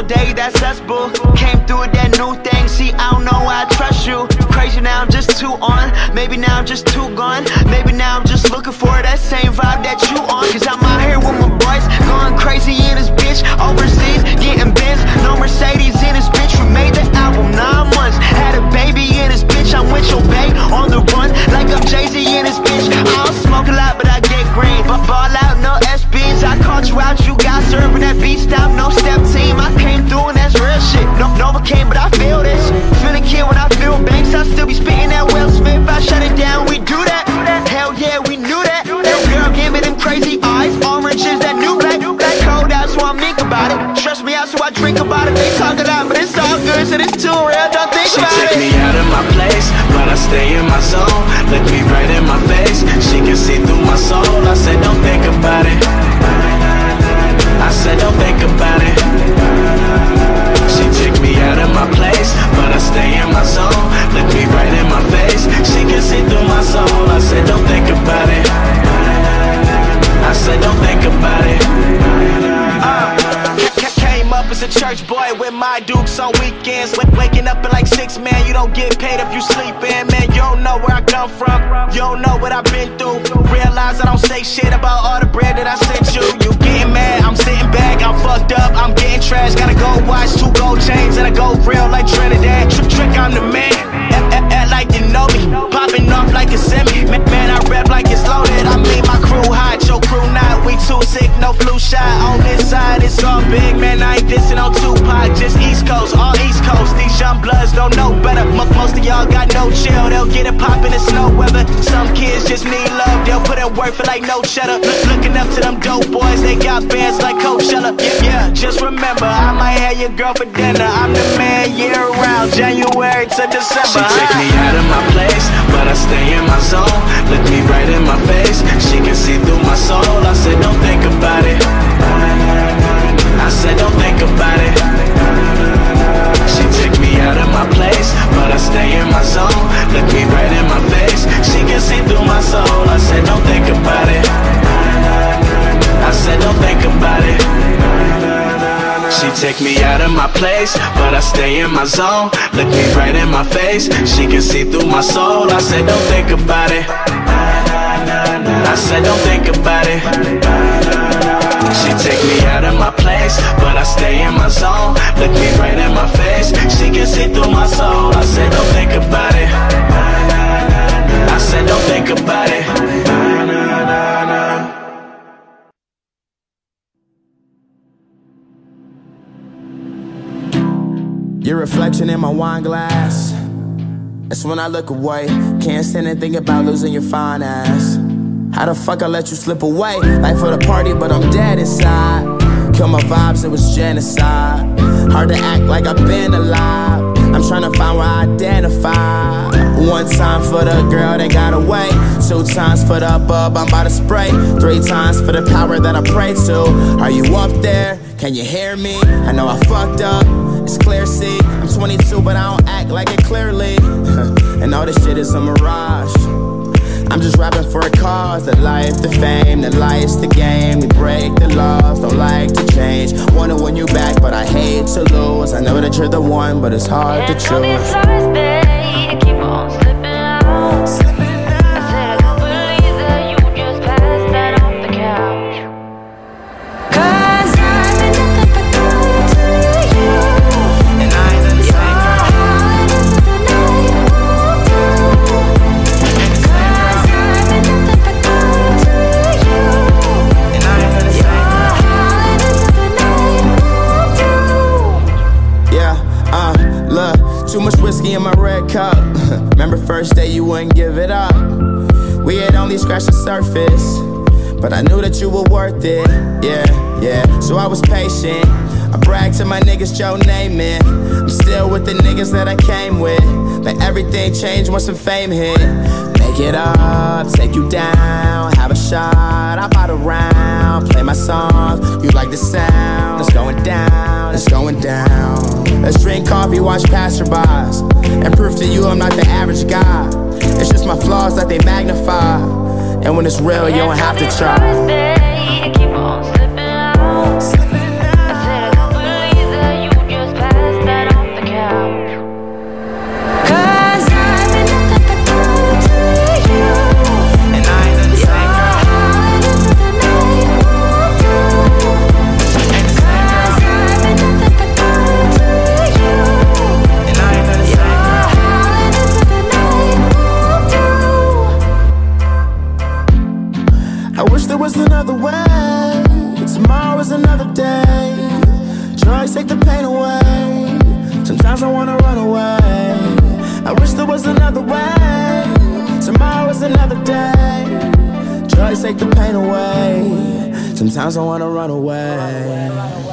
all day, that's us, boo. Came through with that new thing, see, I don't know why I trust you. Crazy now, I'm just too on. Maybe now I'm just too gone. Maybe now I'm just looking for that same vibe that you on. Cause I'm out here with my boys, going crazy in this bitch. Overseas, getting Benz, no Mercedes in this bitch. We made the album 9 months, had a baby in this bitch. I'm with your bae, on the run, like I'm Jay-Z in this bitch. I don't smoke a lot, but I get green. But ball out, no SBs. I caught you out, you got serving that beat stop, no step team. I came through and that's real shit. No, Novocaine, but I feel this. Feel a kid when I feel banks. I still be spitting that Will Smith. I shut it down, we do that. Hell yeah, we knew that. That girl gave me them crazy eyes. Orange is that new black. That cold out, so I think about it. Trust me out, so I drink about it. They talk a lot, but it's all good, so it's too real. Don't think about it. She took me out of my place, but I stay in my zone. Look me right in my face. She can see through my soul. I said, don't think about it. I said, don't think about it. She took me out of my place, but I stay in my zone. Look me right in my face. She can see through my soul. I said, don't think about it. I said, don't think about it. Came up as a church boy with my dukes on weekends. Waking up at like 6, man, you don't get paid if you sleepin'. Man, you don't know where I come from, you don't know what I've been through. Realize I don't say shit about all the bread that I sent you. You getting mad, I'm sitting back, I'm fucked up, I'm getting trash. Gotta go watch 2 gold chains and I go real like Trinidad. Trick, I'm the man, act like you know me. Popping off like a semi, man, I rap like it's loaded. I mean my crew hot, your crew not. We too sick, no flu shot. On this side, it's all big, man, I ain't dissing on Tupac. Just East Coast, all East Coast. These young bloods don't know better. Most of y'all got no chill, they'll get it poppin' in snow weather. Some kids just need love, they'll put in work for like no cheddar. Looking up to them dope boys, they got bands like Coachella. Yeah, just remember, I might have your girl for dinner. I'm the man year round, January to December. She took me out of my place, but I stay in my zone. Look me right in my face, she can see through my soul. I said, don't think about it. I said, don't think about it. She took me out of my place, but I stay in my zone. Look me right in my face, she can see through my soul. I said, don't think about it. I said, don't think about it. She take me out of my place, but I stay in my zone. Look me right in my face, she can see through my soul. I said, don't think about it. I said, don't think about it. She take me out of my place, but I stay in my zone. Look me right in my face, she can see through my soul. I said, don't think about it. I said, don't think about it. Your reflection in my wine glass, that's when I look away. Can't stand and think about losing your fine ass. How the fuck I let you slip away? Life for the party, but I'm dead inside. Kill my vibes, it was genocide. Hard to act like I've been alive. I'm trying to find where I identify. 1 time for the girl that got away, 2 times for the bub I'm about to spray, 3 times for the power that I pray to. Are you up there? Can you hear me? I know I fucked up, it's clear, see. I'm 22 but I don't act like it clearly. And all this shit is a mirage. I'm just rapping for a cause. The life, the fame, the life's the game. We break the laws, don't like to change. Wanna win you back, but I hate to lose. I know that you're the one, but it's hard to choose. Keep on slipping out. I said I don't believe that you just passed that off the couch. 'Cause I've been nothing but good to you, And I ain't in the same Too much whiskey in my red cup. Remember first day you wouldn't give it up. We had only scratched the surface, but I knew that you were worth it. Yeah, so I was patient. I bragged to my niggas, Joe Namath. I'm still with the niggas that I came with, but everything changed once the fame hit. Make it up, take you down, have a shot, I bought a round, play my songs, you like the sound. It's going down, it's going down. Let's drink coffee, watch passerbys, and prove to you I'm not the average guy. It's just my flaws that they magnify, and when it's real, you don't have to try. keep on slipping out. I said I don't believe that you pain away. Sometimes I wanna run away. I wish there was another way. Tomorrow is another day. Drugs take the pain away. Sometimes I wanna run away.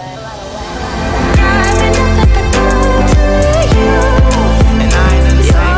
And I ain't in the same.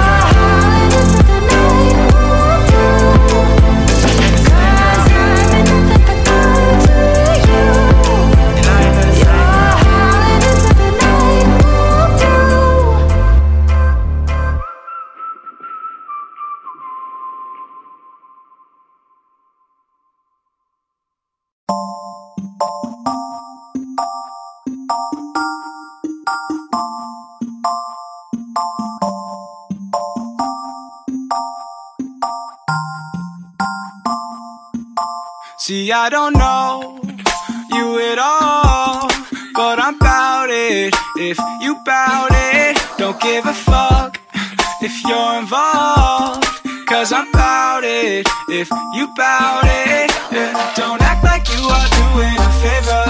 See, I don't know you at all, but I'm bout it. If you bout it, don't give a fuck if you're involved, cause I'm bout it. If you bout it, yeah. Don't act like you are doing a favor,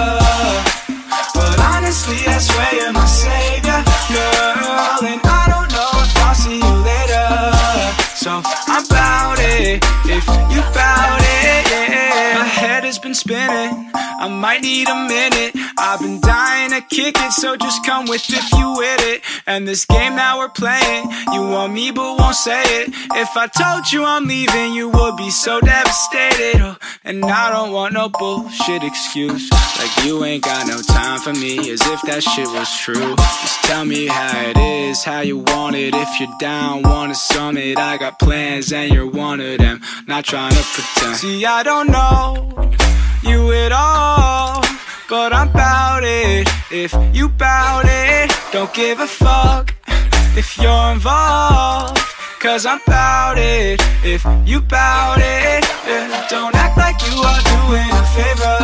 but honestly I swear you're my savior, girl. And I don't know if I'll see you later, so I'm bout it. If you bout it, yeah. My head has been spinning, I might need a minute. I've been dying to kick it, so just come with if you with it. And this game that we're playing, you want me but won't say it. If I told you I'm leaving, you would be so devastated. Oh, and I don't want no bullshit excuse, like you ain't got no time for me, as if that shit was true. Just tell me how it is, how you want it. If you're down, wanna summit, I got plans and you're one of them. Not trying to pretend. See, I don't know you at all, but I'm bout it. If you bout it, don't give a fuck if you're involved, cause I'm bout it. If you bout it, yeah. Don't act like you are doing a favor,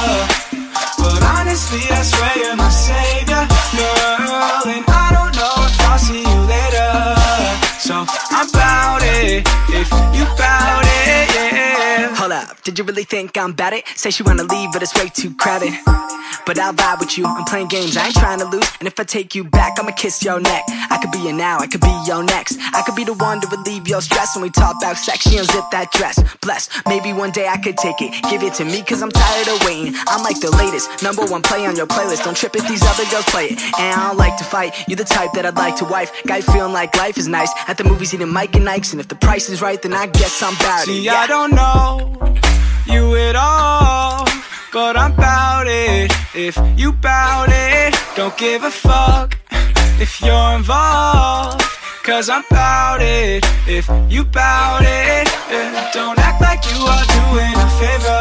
but honestly I swear you're my savior, girl. And I don't know if I'll see you later, so I'm bout it. If you bout it, yeah. Hold up, did you really think I'm bad at it? Say she wanna leave, but it's way too crowded. But I'll vibe with you, I'm playing games, I ain't trying to lose. And if I take you back, I'ma kiss your neck. I could be your now, I could be your next. I could be the one to relieve your stress. When we talk about sex, she unzip that dress. Bless, maybe one day I could take it. Give it to me, cause I'm tired of waiting. I'm like the latest, #1 play on your playlist. Don't trip if these other girls play it. And I don't like to fight, you're the type that I'd like to wife. Guy feeling like life is nice, at the movies eating Mike and Ike's. And if the price is right, then I guess I'm bout it. See, yeah. I don't know you at all, but I'm bout it. If you bout it, don't give a fuck if you're involved, cause I'm bout it. If you bout it, yeah. Don't act like you are doing a favor,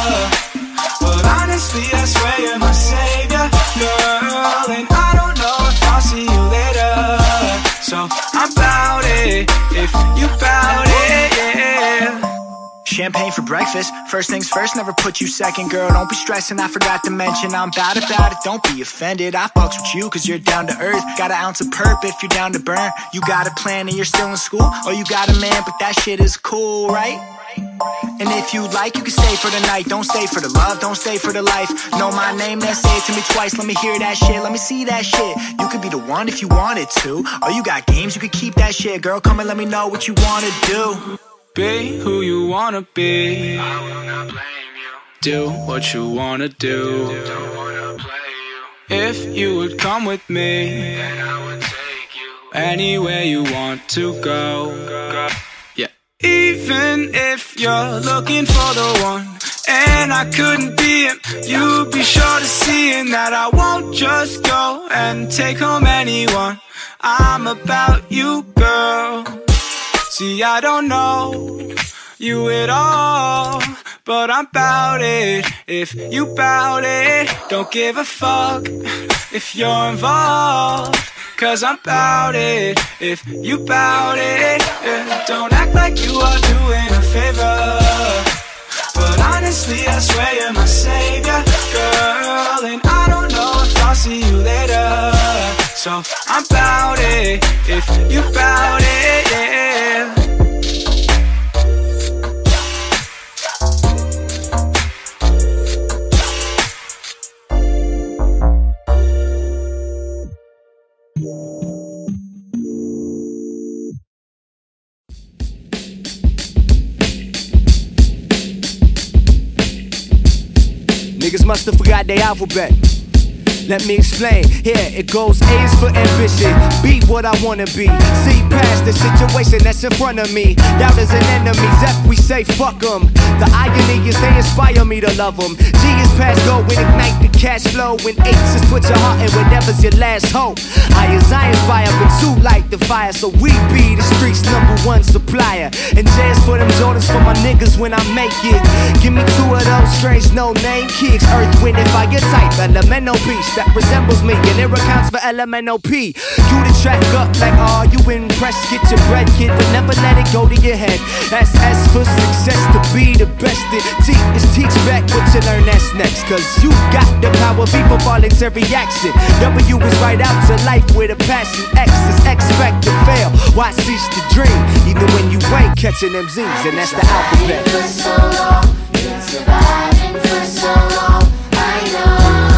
but honestly I swear you're my savior, girl. And I don't know if I'll see you later, so I'm bout it. If you bout it, yeah. Champagne for breakfast, first things first, never put you second. Girl, don't be stressing, I forgot to mention I'm bad about it, don't be offended. I fucks with you cause you're down to earth. Got an ounce of perp if you're down to burn. You got a plan and you're still in school, or you got a man but that shit is cool, right? And if you like, you can stay for the night. Don't stay for the love, don't stay for the life. Know my name, then say it to me twice. Let me hear that shit, let me see that shit. You could be the one if you wanted to, or you got games, you could keep that shit. Girl, come and let me know what you wanna do. Be who you wanna be, I will not blame you. Do what you wanna do, don't wanna play you. If you would come with me, then I would take you anywhere you want to go. Yeah. Even if you're looking for the one, and I couldn't be him, you'd be sure to see in that I won't just go and take home anyone. I'm about you, girl. See, I don't know you at all, but I'm bout it. If you bout it, don't give a fuck if you're involved, cause I'm bout it. If you bout it, yeah. Don't act like you are doing a favor, but honestly I swear you're my savior, girl. And I don't know if I'll see you later, so I'm bout it. If you bout it, yeah. Niggas must have forgot their alphabet. Let me explain, here it goes. A is for ambition, be what I wanna be. See past the situation that's in front of me. Doubters and enemies, F we say fuck them. The irony is they inspire me to love them. G is past go when ignite the cash flow. When H is put your heart in whatever's your last hope. I is fire, but two light the fire. So we be the streets' #1 supplier. And J is for them Jordans for my niggas when I make it. Give me two of those strange no-name kicks. Earth, wind, and fire type, elemental beast that resembles me, and it accounts for LMNOP. You the track up like, oh, you impressed, get your bread, kid, but never let it go to your head. That's S for success, to be the best. T is teach back what you learn, that's next. Cause you got the power, V for voluntary action. W is right out to life with a passion. X is expect to fail, why cease to dream? Even when you ain't catching them Z's, and that's the alphabet. For so long, been surviving for so long, I know.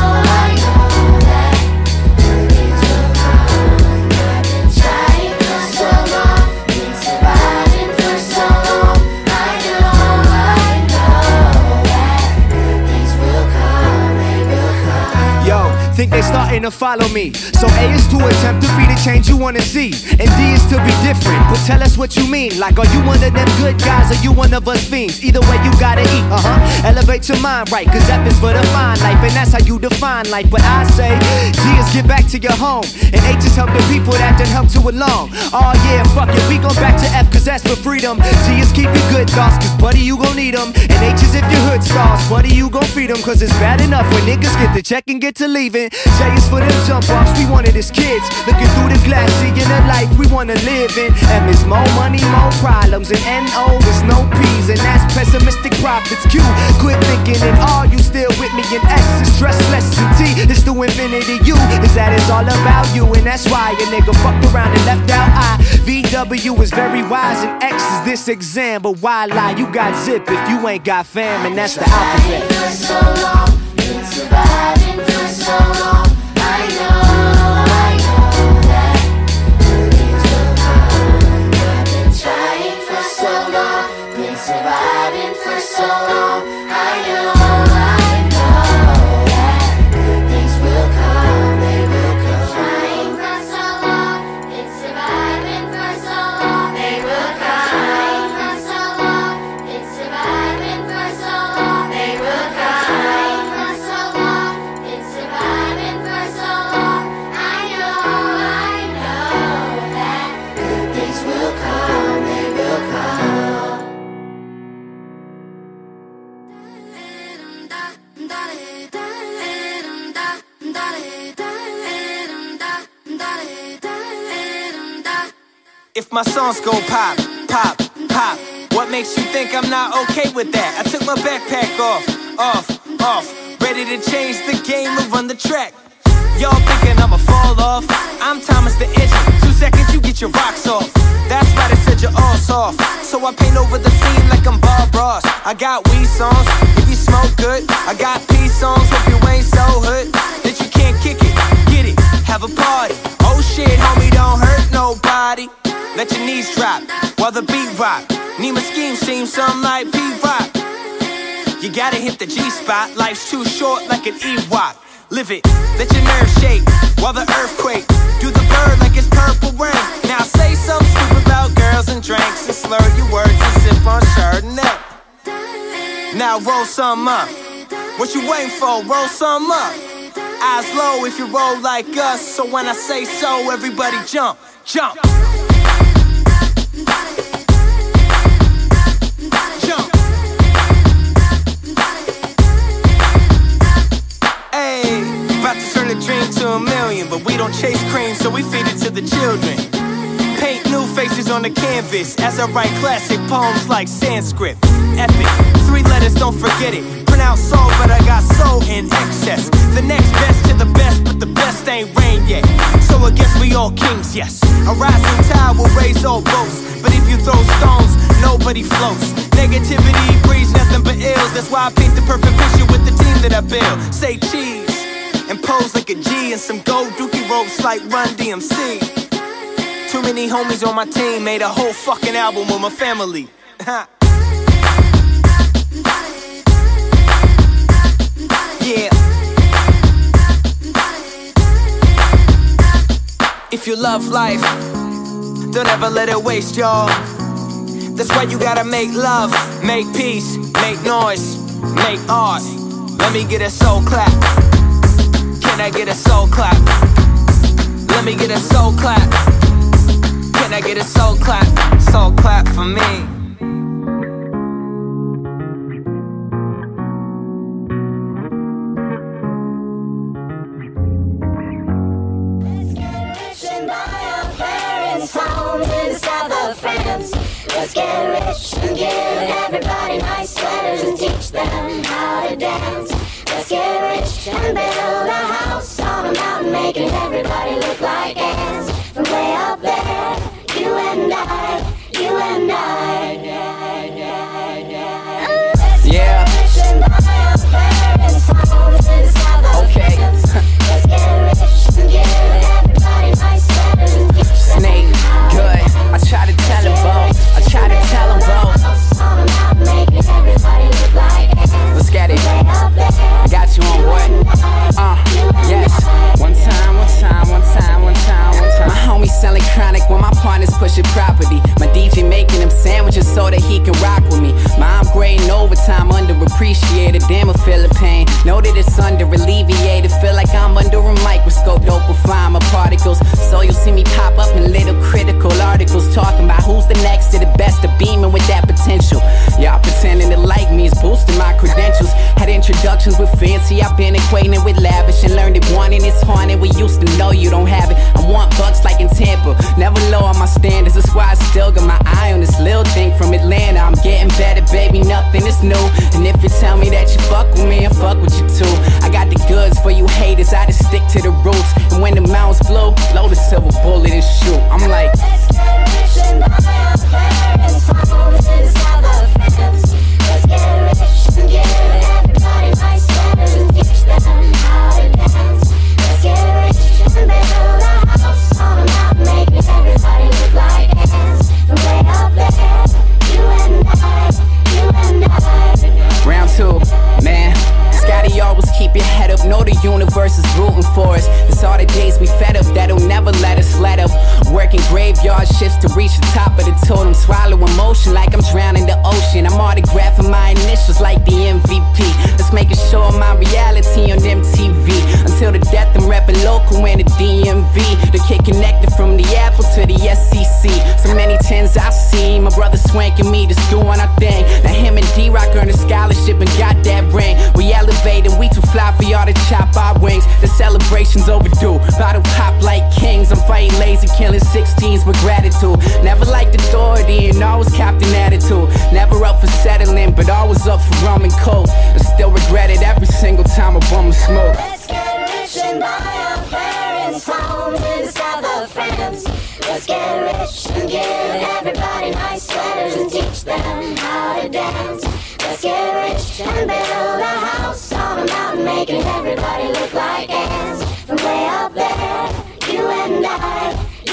Think they starting to follow me. So A is to attempt to be the change you wanna see, and D is to be different. But tell us what you mean. Like, are you one of them good guys, or you one of us fiends? Either way, you gotta eat. Elevate your mind, right? Cause F is for the fine life, and that's how you define life. But I say G is get back to your home, and H is help the people that done help to along. Oh yeah, fuck it, we go back to F, cause that's for freedom. G is keep your good thoughts, cause buddy, you gon' need them. And H is if your hood stars, buddy, you gon' feed them. Cause it's bad enough when niggas get the check and get to leaving. J is for them jump offs, we wanted as kids. Looking through the glass, seeing the life we wanna live in. M is more money, more problems. And N-O is no P's, and that's pessimistic profits. Q, quit thinking, and R, you still with me. And S is stress less, and T is the infinity. U is that it's all about you, and that's why a nigga fucked around and left out I. VW is very wise, and X is this exam. But why lie? You got zip if you ain't got fam, and that's the alphabet. For so long, been surviving for so long. I know that good things will come. I've been trying for so long, been surviving for so long. I know that good things will come, they will come. Trying for so long, been surviving for so long. They will come. Trying for so long, been surviving for so long. They will come. Trying for so long, been surviving for so long. I know that good things will come, they will come. If my songs go pop, pop, pop, what makes you think I'm not okay with that? I took my backpack off, ready to change the game and run the track. Y'all thinking I'ma fall off? I'm Thomas the Edge, 2 seconds you get your rocks off. That's why they said you're all soft. So I paint over the scene like I'm Bob Ross. I got weed songs, if you smoke good. I got peace songs, hope you ain't so hood that you can't kick it, get it, have a party. Oh shit, homie, don't hurt nobody. Let your knees drop while the beat rock. Need my scheme seem something like P-Rock. You gotta hit the G-spot, life's too short like an Ewok. Live it, let your nerves shake while the earthquake. Do the bird like it's purple rain. Now say something stupid about girls and drinks, and slur your words and sip on Chardonnay. Now roll some up. What you waiting for? Roll some up. Eyes low if you roll like us. So when I say so, everybody jump, jump. About to turn a dream to a million, but we don't chase cream, so we feed it to the children. Paint new faces on the canvas as I write classic poems like Sanskrit. Epic, 3 letters, don't forget it. Pronounce soul, but I got soul in excess. The next best to the best, but the best ain't rain yet. So I guess we all kings, yes. A rising tide will raise all boats, but if you throw stones, nobody floats. Negativity breeds nothing but ills. That's why I paint the perfect picture with the team that I build. Say cheese, and pose like a G and some gold dookie ropes like Run DMC. Too many homies on my team, made a whole fucking album with my family. Yeah. If you love life, don't ever let it waste, y'all. That's why you gotta make love, make peace, make noise, make art. Let me get a soul clap. Can I get a soul clap? Let me get a soul clap. Can I get a soul clap? Soul clap for me. Homes in the south of France. Let's get rich and give everybody nice sweaters and teach them how to dance. Let's get rich and build a house on a mountain, making everybody look like ants. From way up there, you and I, you and I. Yeah. Let's get rich and buy our parents' homes in the south of France. Let's get rich and give everybody nice sweaters and teach them. Snake, good. I try to tell him both. I try to tell him both. Let's get it. I got you on what? Yes. One time. My homie selling chronic when my partners pushing property. My DJ making them sandwiches so that he can rock with me. Mom grading overtime, underappreciated. Damn, I feel the pain. Know that it's under alleviated. Feel like I'm under a microscope. Dopamine my particles. So you'll see me pop up in little critical articles talking about who's the next to the best of beaming with that potential. Y'all pretending to like me is boosting my credentials. Had introductions with fancy, I've been acquainted with lavish and learned that wanting is haunted. We used to know you don't have it. I want bucks like in Tampa, never lower my standards. That's why I still got my eye on this little thing from Atlanta. I'm getting better, baby, nothing is new. And if you tell me that you fuck with me, I fuck with you too. I got the goods for you haters, I just stick to the roots. And when the mountains blow, load a silver bullet and shoot. I'm like, let's get rich and buy our parents' homes in the south of France. Let's get rich and give everybody nice sweaters and teach them how to dance. Let's get rich and build a house on a mountain, making everybody look like ants. From way up there, you and I. round two, man. Scotty always keep your head up. Know the universe is rooting for us. It's all the days we fed up that'll never let us let up. Working graveyard shifts to reach the top of the totem. Swallow emotion like I'm drowning the ocean. I'm autographing my initials like the MVP. Let's make a show of my reality on MTV. Until the death I'm repping local in the DMV. The kid connected from the Apple to the SEC. So many tens I see. My brother swanking me, just doing our thing. Now him and D-Rock earned a scholarship and got that ring. We elevated, we too fly for y'all to chop our wings. The celebration's overdue. Bottle pop like kings. I'm fighting lazy, killing 16s with gratitude. Never liked authority and always capped an attitude. Never up for settling, but always up for rum and coke. And still regret it every single time I bum a smoke. Let's get rich and buy our parents' homes in the south of France. Let's get rich and give everybody nice sweaters and teach them how to dance. Let's get rich and build a house on a mountain, making everybody look like ants. From way up there, you and I.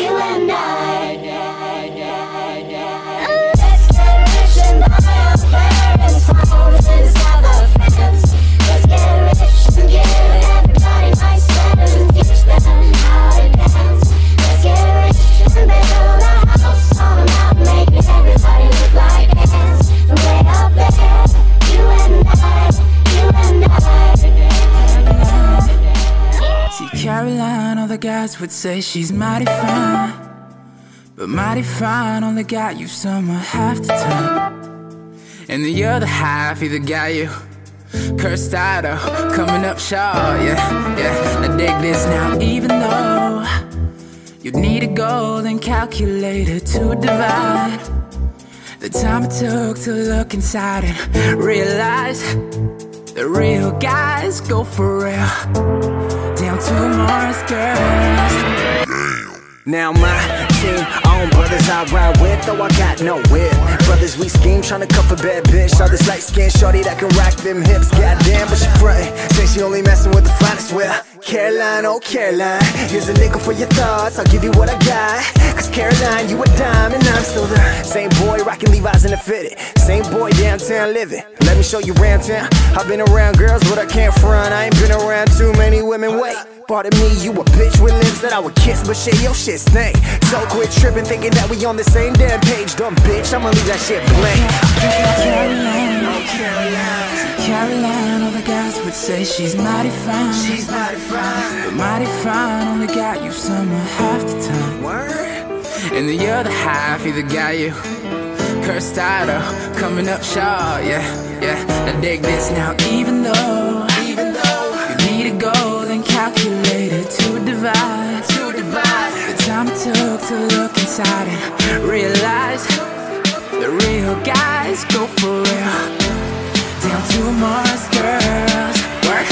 Let's get rich and buy our parents' homes in the south of France. Let's get rich and give everybody nice sweaters and teach them how to dance. Let's get rich and build a house on a mountain, making everybody look like ants. From way up there, you and I. See, Caroline, all the guys would say she's mighty fine. But mighty fine only got you somewhere half the time. And the other half either got you cursed out or coming up short, yeah. Now dig this now, even though you'd need a golden calculator to divide the time it took to look inside and realize the real guys go for real, down to Mars girls. Now my team on home. Brothers I ride with, though I got no whip. Brothers we scheme, tryna cuff a bad bitch. Saw this light skin shorty that can rock them hips. Goddamn, but she frontin'. Say she only messin' with the finest. Well, Caroline, oh Caroline, here's a nickel for your thoughts. I'll give you what I got. Cause Caroline, you a dime and I'm still the same boy rockin' Levi's in the fitted. Same boy downtown living. Let me show you round town. I've been around girls, but I can't front. I ain't been around too many women. Wait, pardon me, you a bitch with lips that I would kiss, but shit, your shit stink. So quit tripping, thinking that we on the same damn page. Dumb bitch, I'ma leave that shit blank. Caroline, oh Caroline, Caroline, all the guys would say she's mighty fine. She's mighty fine, but mighty fine only got you somewhere half the time. Word? And the other half either got you cursed out or coming up short. Yeah, yeah. Now dig this now. Even though you need a goal, then calculate it to divide. The time it took to look inside and realize the real guys go for real. Down to Mars girls. Work.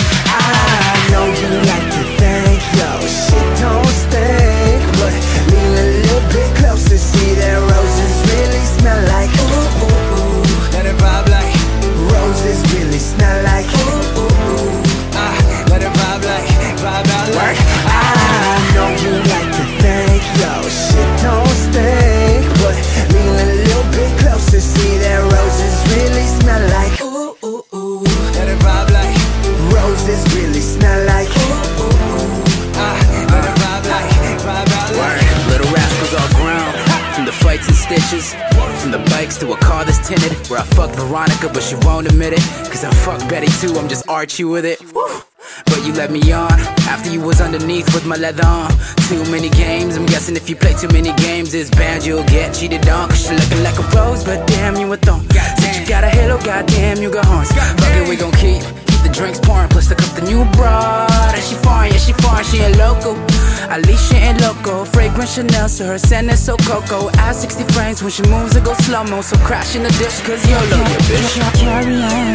I know you like to think your shit don't stink, but lean a little bit closer, see that roses really smell like. Ooh, ooh, ooh. Let it vibe like roses really smell like. Ooh, ooh, ooh. Let it vibe like, vibe out like. I know you like to think your shit don't stink, but lean a little bit closer, see that roses really smell like. Ooh, ooh, ooh. Let it vibe like roses really smell like. Ooh, ooh, ooh. Let it vibe like, vibe out like. Little rascals all grown. From the fights and stitches, from the bikes to a car that's tinted. Where I fucked Veronica but she won't admit it. Cause I fucked Betty too, I'm just Archie with it. But you let me on, after you was underneath with my leather on. Too many games, I'm guessing if you play too many games, it's bound you'll get cheated on. Cause you're looking like a rose, but damn you a thorn. Since you got a halo, goddamn you got horns. Fuck it, we gon' keep the drinks pouring, plus the cup the new broad. And she foreign, yeah she foreign, she ain't local. Alicia ain't loco, fragrant Chanel, so her scent is so cocoa. Add 60 frames when she moves it go slow-mo, so crash in the ditch, cause YOLO, yeah bitch. Caroline,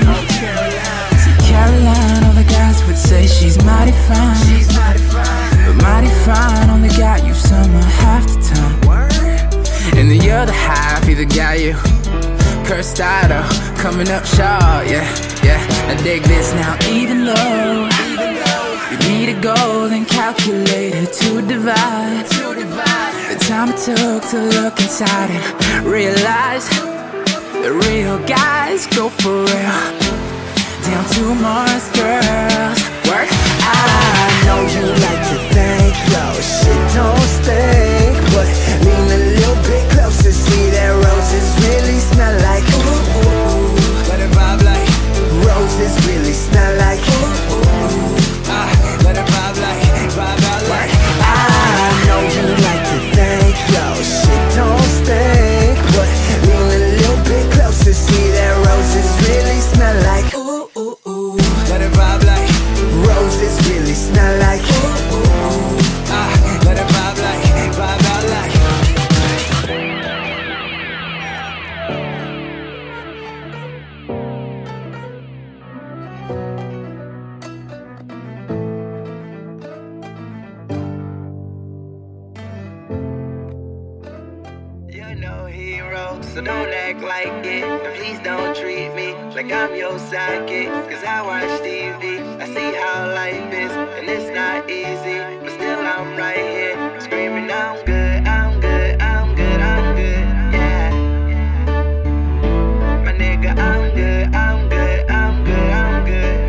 Caroline, all the guys would say she's mighty fine. But mighty fine only got you somewhere half the time. And the other half either got you cursed out or coming up short. Yeah, yeah. Now dig this now. Even though you need a goal, then calculate it to divide. The time it took to look inside and realize the real guys go for real. Down to Mars girls. Work. I know you like to think your shit don't stink, but lean a little bit closer, see that roses really smell like. Ooh, ooh, ooh. Let it vibe like roses really smell like. Ooh, ooh, ooh. Let it vibe like, vibe out like. I know you like to think your shit don't stink, but lean a little bit closer, see that roses really smell like. Ooh, ooh, ooh. Let it vibe like roses really smell like. Ooh, ooh, ooh. Let it vibe like, vibe out like. You're no hero, so don't act like it. And please don't treat me like I'm your sidekick. Cause I watch TV, I see how life is, and it's not easy. But still I'm right here, screaming I'm good, I'm good, I'm good, I'm good, yeah. My nigga, I'm good, I'm good, I'm good, I'm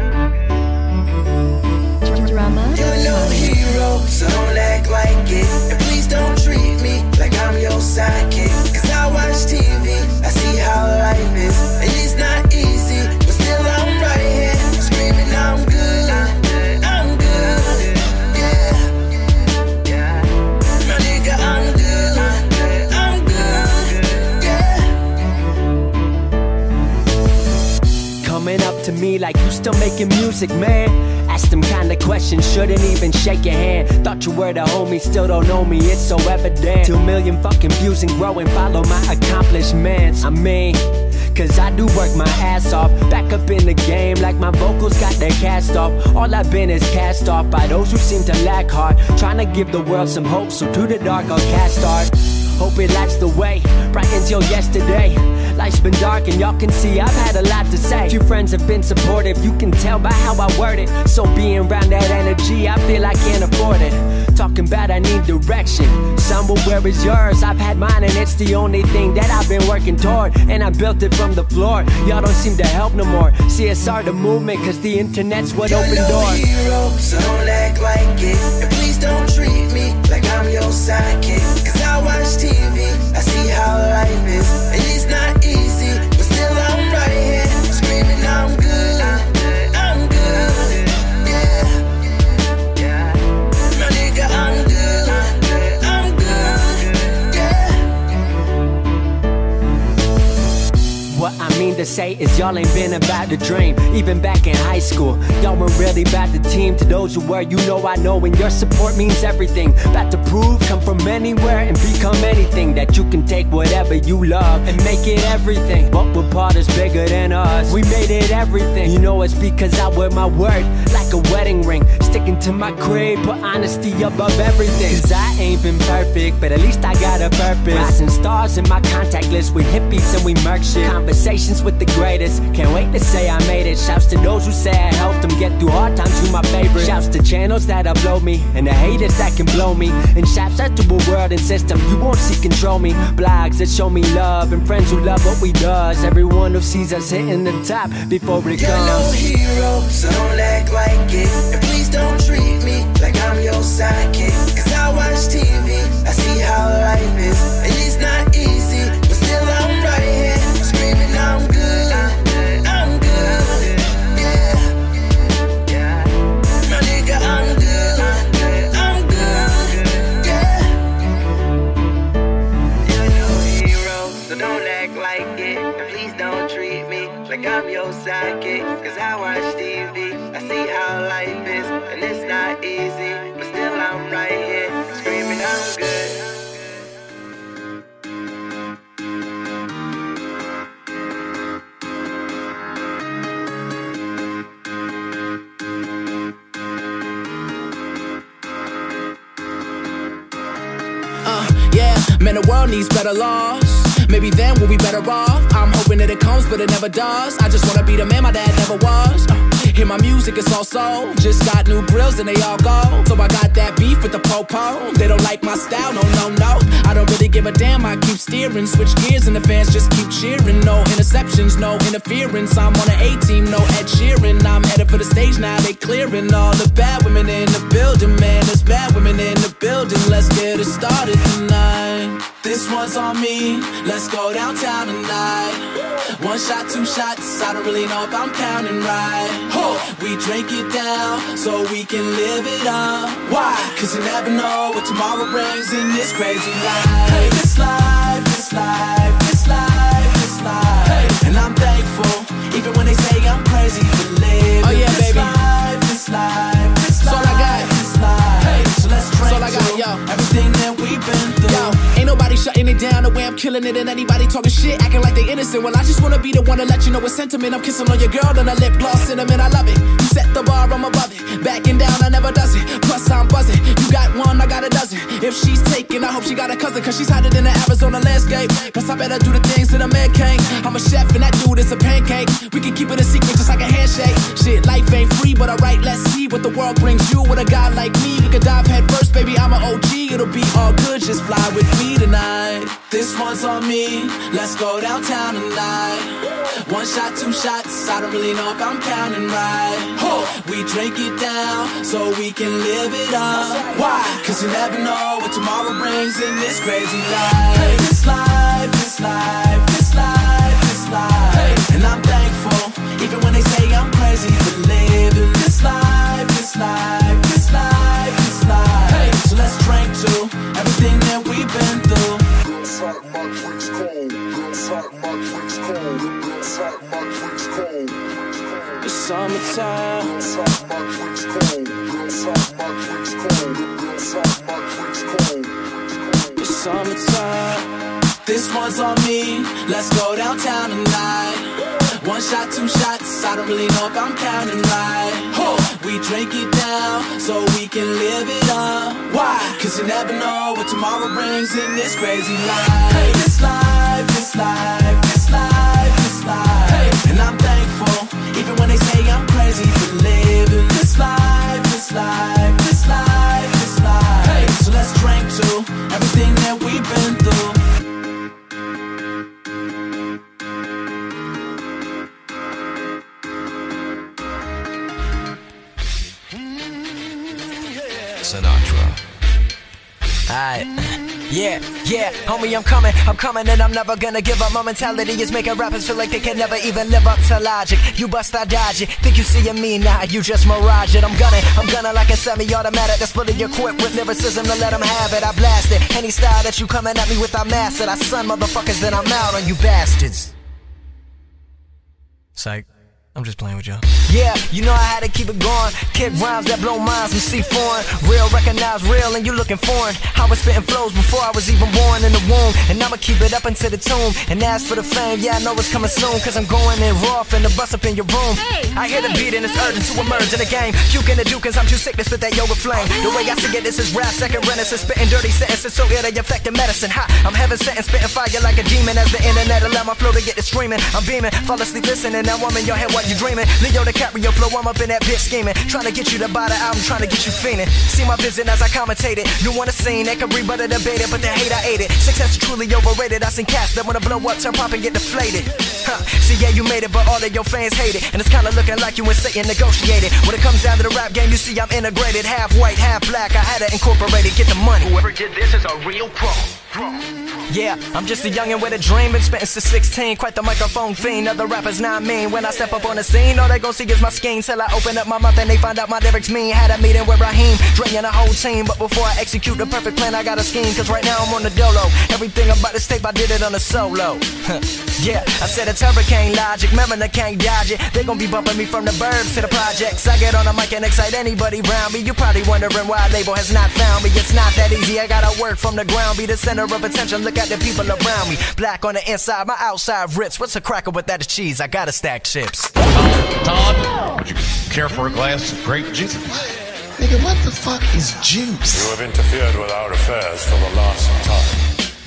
good. Drama. You're no hero, so don't act like it. And please don't treat me like I'm your sidekick. Cause I watch TV, I see how life is, and it's not easy. But still I'm right here, screaming I'm good, I'm good, yeah. My nigga, I'm good, I'm good, yeah. Coming up to me like you still making music, man. Ask them kind of questions, shouldn't even shake your hand. Thought you were the homie, still don't know me, it's so evident. 2 million fucking views and growing, follow my accomplishments. I mean, cause I do work my ass off. Back up in the game like my vocals got their cast off. All I've been is cast off by those who seem to lack heart. Trying to give the world some hope, so to the dark I'll cast art. Hope it lights the way, bright until yesterday. Life's been dark and y'all can see I've had a lot to say. Few friends have been supportive, you can tell by how I word it. So being around that energy, I feel I can't afford it. Talking about I need direction, somewhere where is yours? I've had mine and it's the only thing that I've been working toward. And I built it from the floor, y'all don't seem to help no more. CSR the movement, cause the internet's what opened doors. You're no hero, so don't act like it. And please don't treat me like I'm your sidekick. Cause I watch TV, I see how life is. And it's not easy, but still I'm right here, screaming I'm good, I'm good, yeah. My nigga, I'm good, yeah. What I mean to say is y'all ain't been about the dream. Even back in high school, y'all weren't really about the team. To those who were, you know I know, and your support means everything. About to prove, come from anywhere and become anything. That you can take whatever you love and make it everything. But we're part is bigger than us, we made it everything. You know it's because I wear my word like a wedding ring. Sticking to my creed, put honesty above everything. Cause I ain't been perfect, but at least I got a purpose. Rising stars in my contact list with hippies and we murk shit. Conversations with the greatest, can't wait to say I made it. Shouts to those who say I helped them get through hard times, you my favorite. Shouts to channels that upload me and the haters that can blow me. And shouts out to a world and system you won't see control me. Blogs that show me love and friends who love what we does. Everyone who sees us hitting the top before it You're comes. no hero, so don't act like it. And please don't treat me like I'm your sidekick. Cause I watch TV, I see how life is. And it's not easy, but still I'm right here, screaming I'm good, I'm good, yeah. My nigga, I'm good, yeah. You're no hero, so don't act like it. And please don't treat me like I'm your sidekick. Cause I watch TV, I see how life is. And it's not easy, but still I'm right here, screaming I'm good. Yeah, man, the world needs better laws. Maybe then we'll be better off. I'm hoping that it comes, but it never does. I just wanna be the man my dad never was. Hear my music, it's all soul. Just got new grills and they all go. So I got that beef with the po-po. They don't like my style, no, no, no. I don't really give a damn, I keep steering. Switch gears and the fans just keep cheering. No interceptions, no interference. I'm on an A-team, no Ed Sheeran. I'm headed for the stage now, they clearing all the bad women in the building. Man, there's bad women in the building. Let's get it started tonight. This one's on me, let's go downtown tonight. One shot, two shots, I don't really know if I'm counting right. We drink it down so we can live it up. Why? Cause you never know what tomorrow brings in this crazy life. Hey, this life, this life, this life, this life. Hey. And I'm thankful, even when they say I'm crazy for living. Oh yeah, this baby. Life, this life, this life, all I got. This life. Hey. So let's drink all I got, yo. Everything that we've been through. Yo, ain't nobody shutting it down the way I'm killing it. And anybody talking shit, acting like they innocent. Well, I just wanna be the one to let you know it's sentiment. I'm kissing on your girl and I lip gloss cinnamon, I love it. You set the bar, I'm above it. Backing down, I never does it. Plus I'm buzzing. You got one, I got a dozen. If she's taken, I hope she got a cousin. Cause she's hotter than the Arizona landscape. Plus I better do the things that a man can't. I'm a chef and that dude is a pancake. We can keep it a secret just like a handshake. Shit, life ain't free, but alright, let's see what the world brings you. With a guy like me, you can dive head first, baby, I'm an OG. It'll be all good, just fly with me tonight. This one's on me, let's go downtown tonight. One shot, two shots, I don't really know if I'm counting right. We drink it down so we can live it up. Why? Cause you never know what tomorrow brings in this crazy life. Hey, this life, this life, this life, this life. Hey. And I'm thankful, even when they say I'm crazy for living this life, this life, this life, this life. Hey. So let's drink to everything that we've been through. Girls hot, my drinks cold. Girls hot, my drinks cold. Girls hot, my drinks cold. It's summertime. Girls hot, my drinks cold. Girls hot, my drinks cold. Girls hot, my drinks cold. It's summertime. This one's on me, let's go downtown tonight. One shot, two shots, I don't really know if I'm counting right. We drink it down so we can live it up. Why? Cause you never know what tomorrow brings in this crazy life. Hey, this life, this life, this life, this life. Hey, and I'm thankful, even when they say I'm crazy for living this life, this life, this life, this life. Hey, so let's drink to everything that we've been through. Sinatra. Alright. Yeah, homie, I'm coming, and I'm never gonna give up. My mentality is making rappers feel like they can never even live up to logic. You bust, I dodge it. Think you see me? Nah, you just mirage it. I'm gunning like a semi-automatic that's fully equipped with lyricism to let them have it. I blast it. Any style that you coming at me with, I mastered. I son motherfuckers, then I'm out on you bastards. Psych. I'm just playing with y'all. Yeah, you know I had to keep it going. Kick rhymes that blow minds from C4. Real, recognize real, and you looking foreign. I was spitting flows before I was even born in the womb, and I'ma keep it up into the tomb. And as for the fame, yeah, I know it's coming soon, cause I'm going in raw, finna bust up in your room. I hear the beat and it's urgent to emerge in the game. Juking the jukins, I'm too sick to spit that yoga flame. The way I see it, this is rap, second renaissance. Spitting dirty sentences so ill they affecting medicine. Ha, I'm heaven sent and spitting fire like a demon. As the internet allow my flow to get it streaming, I'm beaming, fall asleep listening. Now I'm in your head while you dreaming. Leo DiCaprio flow, I'm up in that bitch scheming. Trying to get you to buy the album, trying to get you fiending. See my vision as I commentate it. You want a scene, they can rebut it, debate it, but the hate I ate it. Success is truly overrated. I seen cats that wanna blow up, turn pop and get deflated. See, yeah, you made it, but all of your fans hate it. And it's kinda looking like you and Satan negotiated. When it comes down to the rap game, you see I'm integrated. Half white, half black, I had to incorporate it, get the money. Whoever did this is a real pro. Yeah, I'm just a youngin' with a dream, been spittin' since 16, quite the microphone fiend. Other rappers not mean, when I step up on the scene, all they gon' see is my scheme. Till I open up my mouth and they find out my lyrics mean. Had a meeting with Raheem, Dre and a whole team, but before I execute the perfect plan, I got a scheme. Cause right now I'm on the dolo, everything about this tape I did it on a solo. Yeah, I said it's hurricane logic, remember I can't dodge it. They gon' be bumping me from the burbs to the projects. I get on the mic and excite anybody round me. You probably wondering why a label has not found me. It's not that easy, I gotta work from the ground, be the center of attention, look at the people around me. Black on the inside, my outside rips. What's a cracker without the cheese? I gotta stack chips. Todd, would you care for a glass of grape juice? Nigga, what the fuck is juice? You have interfered with our affairs for the last time.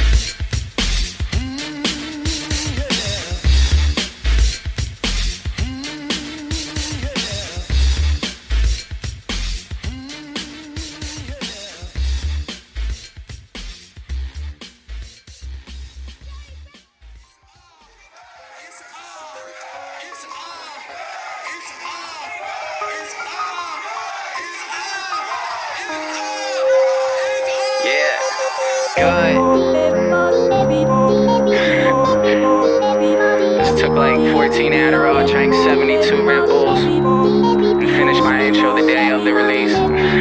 Just took like 14 Adderall, drank 72 Red Bulls, and finished my intro the day of the release.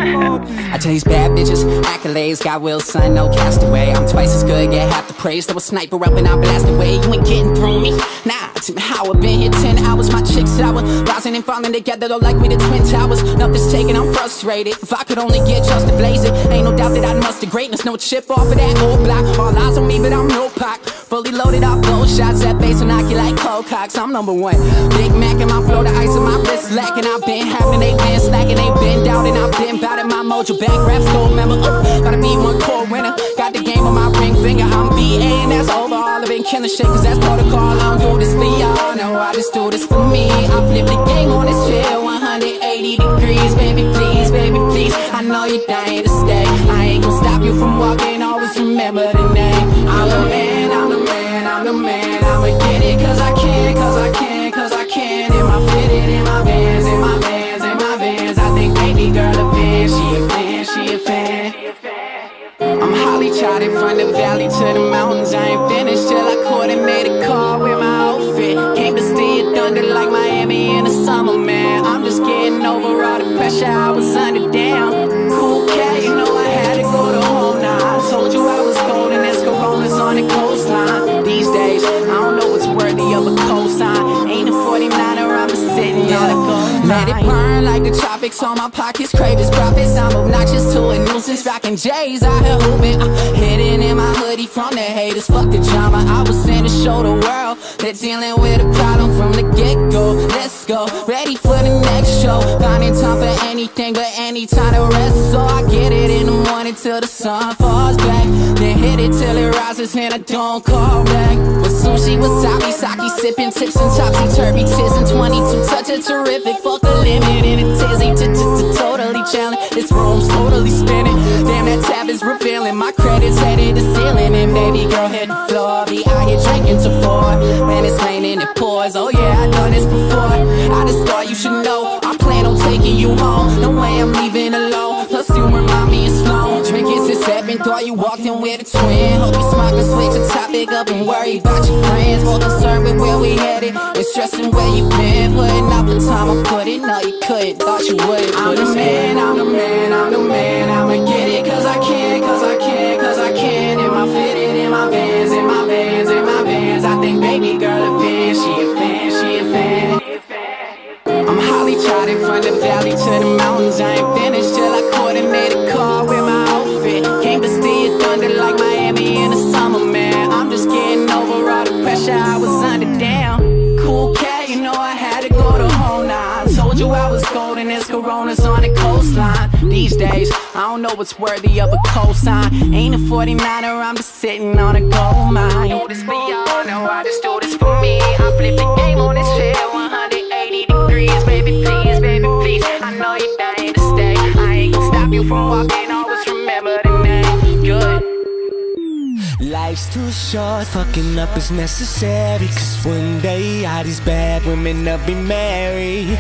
I chase bad bitches, accolades, got will, son, no castaway. I'm twice as good, get half the praise. There was sniper up and I blast away. You ain't getting through me. Nah, how I been here 10 hours. My chick's sour, rising and falling together, though like we the Twin Towers. Nothing's taken, I'm frustrated. If I could only get just to blaze it, ain't no doubt that I'd muster greatness. No chip off of that old block. All eyes on me, but I'm no Pac. Fully loaded off those shots, that bass will knock you like cold cocks. I'm number one. Big Mac and my flow, the ice on my wrist lacking. I've been having, they been slacking, they been down and I've been bout it. My mojo back rap school member. Gotta be one core winner. Got the game on my ring finger. I'm BA and that's over. All I've been killing shit, cause that's protocol. I don't do this for y'all, no, I just do this for me. I flip the game on this chill, 180 degrees. Baby, please, I know you dying to stay. I ain't gon' stop you from walking, always remember the name. I'm the man, I'm the man, I'm the man. I'ma get it cause I can, cause I can, cause I can. In my fitted, in my vans, in my vans, in my vans. I think baby girl a fan, she a fan, she a fan. I'm Holly charted from the valley to the mountains. I ain't finished till I coordinate a car with my outfit. Came to see it thunder like Miami in the summer, man. I'm just getting over all the pressure I was under. Damn, cool cat, you know I had to go to home now. I told you I was cold and there's Coronas on the coastline. These days, I don't know what's worthy of a cosign. Ain't a 49er, I'm just sitting on a gold line. Let it burn like the tropics, all my pockets crave his profits. I'm obnoxious to a nuisance, rocking J's out here hooping. Hidden in my hoodie from the haters, fuck the drama. I was sent to show the world they're dealing with a problem from the get-go. Let's go, ready for the next show. Finding time for anything but any time to rest. So I get it in the morning till the sun falls back, then hit it till it rises and I don't call back. With sushi, wasabi, sake, sipping tips and topsy-turvy tips and 22 touch of terrific. Fuck the limit in a tizzy, totally challenged. This room's totally spinning. Damn, that tab is revealing. My credit's headed to ceiling, and baby girl hit the floor. Be out here drinking to 4. When it's raining, it pours. Oh yeah, I done this before. I just thought you should know I plan on taking you home. No way I'm leaving alone. Plus you remind me it's flown. Drinking since 7, thought you walked in with a twin. Hope you smart to switch the topic up and worry about your friends. More concerned with where we headed and stressing where you been. Putting out the time I put in. No, you couldn't, thought you would. I'm the man, I'm the man, I'm the man. I'ma get it cause I can, cause I can, cause I can. Am I fitted in my vans, in my vans, in my vans? I think baby girl a fan, she a fan, she a fan. I'm Holly trotting from the valley to the mountains. I ain't finished till I coordinate a car with my outfit. Came to see it thunder like Miami in the summer, man. I'm just getting over all the pressure I was under. Damn, cool cat, you know I had to go to home now. I told you I was golden, there's Coronas on the coastline. These days, I don't know what's worthy of a cosign. Ain't a 49er, I'm just sitting on a gold mine. Do this for y'all, no, I just do this for me. I flip the game on this chair, 180 degrees. Baby, please, baby, please. I know you're dying to stay. I ain't gonna stop you from walking, always remember the name. Good. Life's too short, fucking up is necessary. Cause one day all these bad women will be married.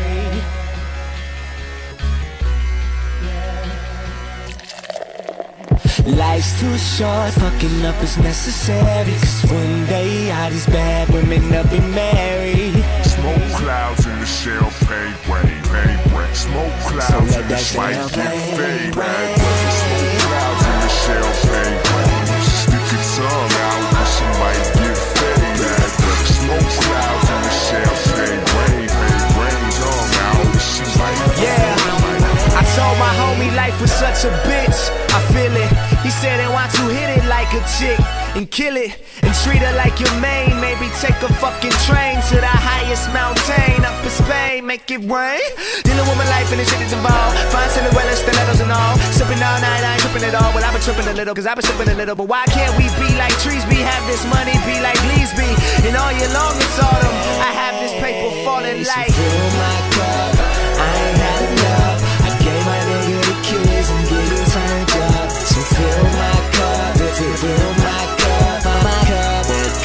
Life's too short, fucking up is necessary. Cause one day all these bad women will be married. Smoke clouds in the champagne rain, smoke clouds in the champagne rain. Smoke clouds in the champagne rain. Stick your tongue out, but she might get faded. Smoke clouds in the champagne rain, tongue out, but she might get faded. I told my homie life was such a bitch, I feel it. He said they want to hit it like a chick and kill it and treat her like your main. Maybe take a fucking train to the highest mountain up in Spain, make it rain. Dealing with my life and the shit that's involved. Fine silhouettes, stilettos and all. Sipping all night, I ain't tripping at all. Well, I've been tripping a little, cause I've been sipping a little. But why can't we be like trees be? Have this money be like leaves be. And all year long it's autumn, I have this paper falling like. Fill my cup, I ain't had enough. I gave my nigga the keys, I'm getting turned up. So fill my cup, fill my cup, my cup.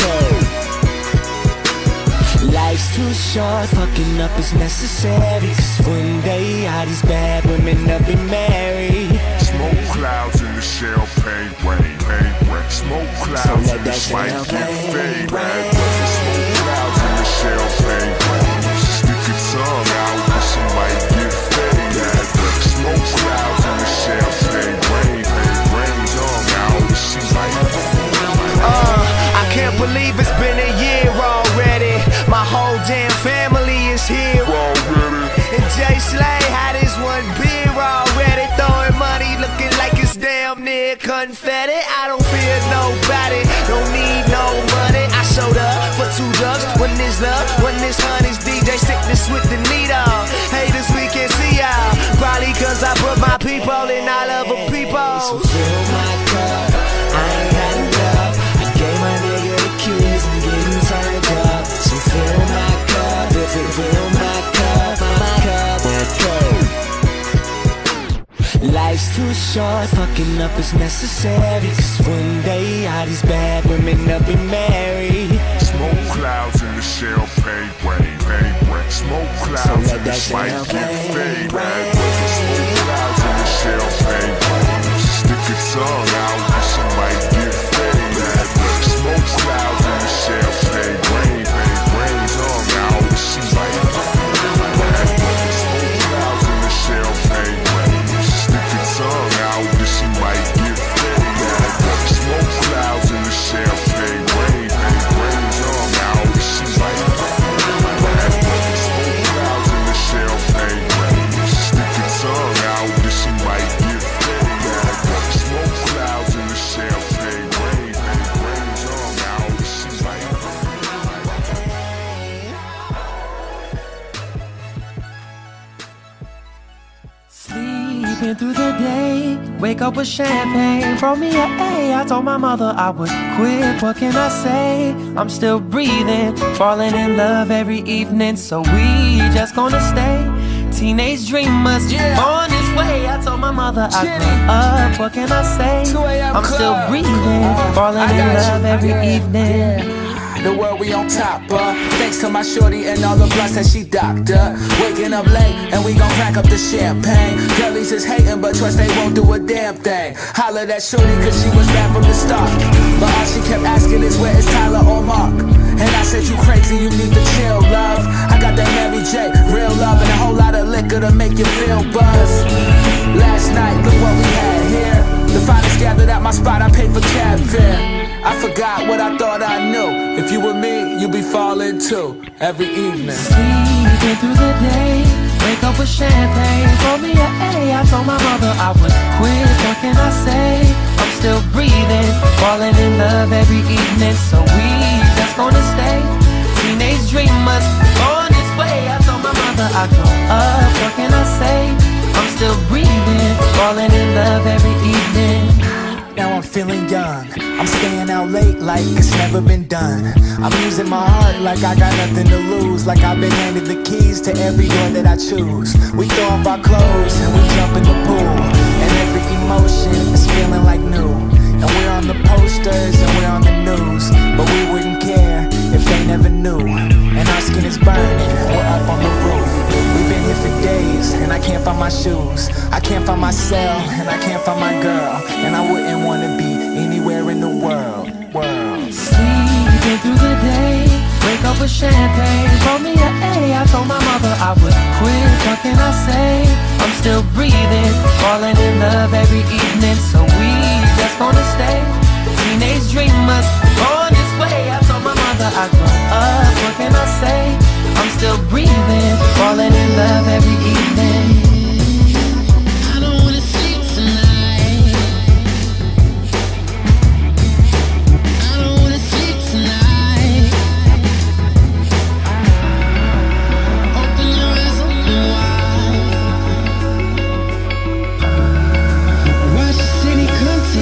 Life's too short, fucking up is necessary. Cause one day all these bad women will be married. Smoke clouds in the champagne rain, smoke clouds in the champagne rain. Smoke clouds in the champagne rain. Stick your tongue out, but she might get faded. Smoke clouds in the champagne rain, tongue out, but she might get faded. I can't believe it's been a year already. My whole damn family is here already. And Jay Slay had his one beer already. Throwing money looking like it's damn near confetti. I don't fear nobody, don't need no money. I showed up for 2 drugs, when there's love, when there's honey's DJ sickness with the needle. Haters, we can't see y'all, probably cause I put my people in all other people. So fill my cup, I ain't had enough. I gave my nigga the keys, I'm getting turned up. So fill my cup, fill my cup, my cup. Life's too short, fucking up is necessary. Cause one day all these bad women will be married. Smoke clouds in the champagne rain, smoke clouds in the champagne rain. Smoke clouds in the champagne rain. Stick your tongue out, but she might get faded. Smoke clouds in the champagne rain, tongue out, but she might get faded. Smoke clouds in the champagne rain. Stick your tongue out, but she might get faded. Smoke clouds in the champagne rain, tongue out, but she might get faded. Smoke clouds in the champagne rain. wake up with champagne, throw me an A. I told my mother I would quit, what can I say? I'm still breathing, falling in love every evening, so we just gonna stay teenage dreamers, on this way. I told my mother I grew up, what can I say? I'm still breathing, falling in love every evening. The world we on top of, thanks to my shorty and all the blunts that she doctor. Waking up late and we gon' crack up the champagne. Girlies is hating but trust they won't do a damn thing. Holla that shorty cause she was bad from the start, but all she kept asking is where is Tyler or Mark. And I said you crazy, you need to chill, love. I got that Mary J, real love, and a whole lot of liquor to make you feel buzz. Last night, look what we had here. The finest gathered at my spot, I paid for cab fare. I forgot what I thought I knew. If you were me, you'd be falling too, every evening. Sleeping through the day, wake up with champagne, throw me an A. I told my mother I would quit, what can I say? I'm still breathing, falling in love every evening, so we just gonna stay teenage dreamers, on this way. I told my mother I grew up, what can I say? I'm still breathing, falling in love every evening. Now I'm feeling young, I'm staying out late like it's never been done. I'm using my heart like I got nothing to lose, like I've been handed the keys to every door that I choose. We throw off our clothes and we jump in the pool, and every emotion is feeling like new. And we're on the posters and we're on the news, but we wouldn't care if they never knew. And our skin is burning, we're up on the roof. We've been here for days and I can't find my shoes, I can't find myself and I can't find my girl, and I wouldn't wanna be anywhere in the world. Sleeping through the day, wake up with champagne, throw me an A. I told my mother I would quit, what can I say? I'm still breathing, falling in love every evening, so we just gonna stay teenage dreamers, on this way. I told my mother I grew up, what can I say? I'm still breathing, falling in love every evening. I don't wanna sleep tonight, I don't wanna sleep tonight. Open your eyes, open wide, watch the city come to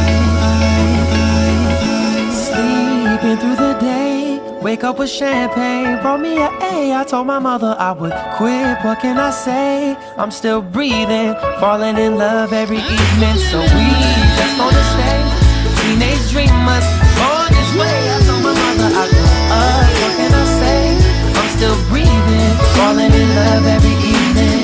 life. Sleeping through the day, wake up with champagne, throw me an A. I told my mother I would quit, what can I say? I'm still breathing, falling in love every evening, so we just gonna stay teenage dreamers, on this way. I told my mother I grew up, what can I say? I'm still breathing, falling in love every evening.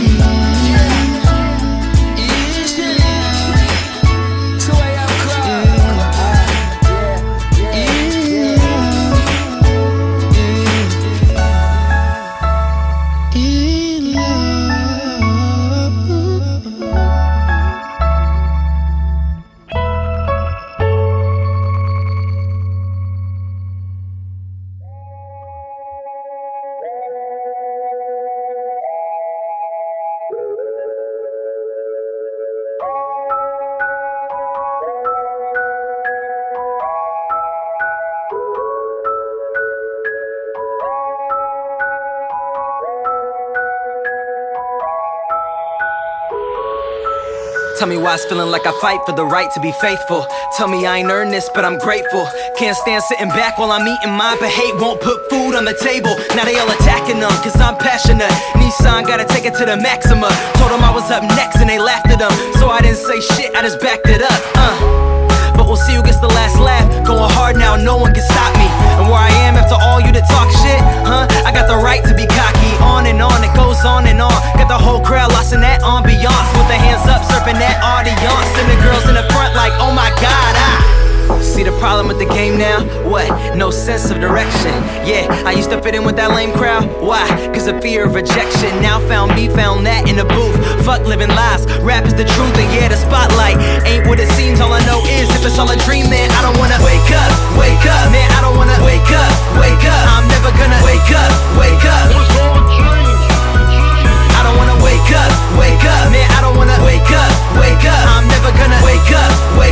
Tell me why it's feeling like I fight for the right to be faithful. Tell me I ain't earned this, but I'm grateful. Can't stand sitting back while I'm eating mine, but hate won't put food on the table. Now they all attacking them, cause I'm passionate. Nissan gotta take it to the maxima. Told them I was up next and they laughed at them, so I didn't say shit, I just backed it up. But we'll see who gets the last laugh. Going hard now, no one can stop me. And where I am after all you that talk shit, I got the right to be cocky. On and on, it goes on and on. Got the whole crowd lost in that ambiance, with their hands up, surfing that audience. And the girls in the front like, oh my God, see the problem with the game now? What? No sense of direction. Yeah, I used to fit in with that lame crowd. Why? Cause of fear of rejection. Now found me, found that in the booth. Fuck living lies, rap is the truth. And yeah, the spotlight ain't what it seems. All I know is if it's all a dream, then I don't wanna wake up, man, I don't wanna wake up, I'm never gonna wake up, I don't wanna wake up, man, I don't wanna wake up, I'm never gonna wake up.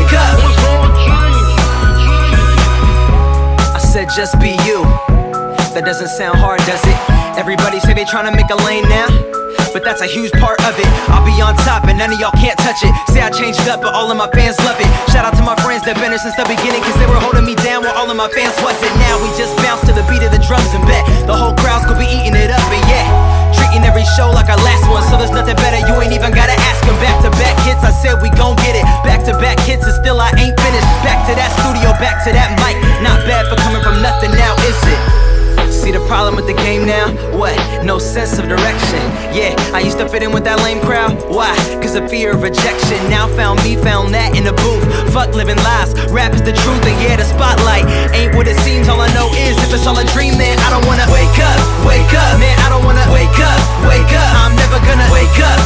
I said just be you. That doesn't sound hard, does it? Everybody say they tryna make a lane now. but that's a huge part of it. I'll be on top and none of y'all can't touch it. Say I changed up, but all of my fans love it. Shout out to my friends that been here since the beginning, cause they were holding me down while all of my fans wasn't. Now we just bounce to the beat of the drums and bet the whole crowd's gonna be eating it up. And yeah, treating every show like our last one, so there's nothing better, you ain't even gotta ask them. Back to back hits, I said we gon' get it. Back to back hits and still I ain't finished. Back to that studio, back to that mic. Not bad for coming from nothing now, is it? See the problem with the game now? What? No sense of direction. Yeah, I used to fit in with that lame crowd. Why? Cause of fear of rejection. Now found me, found that in the booth. Fuck living lies, rap is the truth. And yeah, the spotlight ain't what it seems. All I know is if it's all a dream, then I don't wanna wake up, man, I don't wanna wake up, I'm never gonna wake up,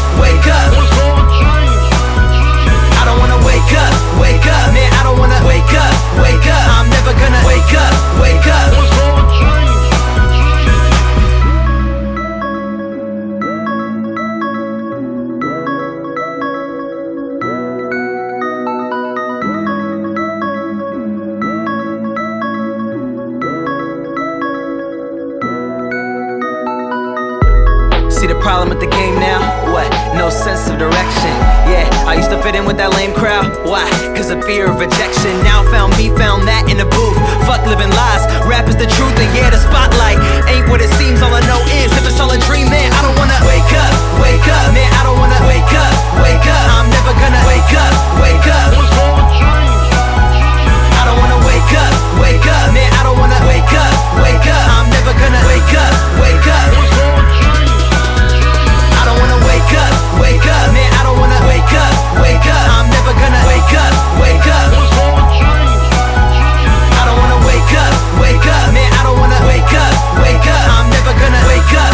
I don't wanna wake up, man, I don't wanna wake up, I'm never gonna wake up. See the problem with the game now? What? No sense of direction. Yeah, I used to fit in with that lame crowd. Why? Cause of fear of rejection. Now found me, found that in the booth. Fuck living lies, rap is the truth. And yeah, the spotlight ain't what it seems. All I know is if it's all a dream, man, I don't wanna wake up, man, I don't wanna wake up, I'm never gonna wake up, I don't wanna wake up, man, I don't wanna wake up, I'm never gonna wake up, I don't wanna wake up, man, I don't wanna wake up, I'm never gonna wake up, I don't wanna wake up, man, I don't wanna wake up, I'm never gonna wake up,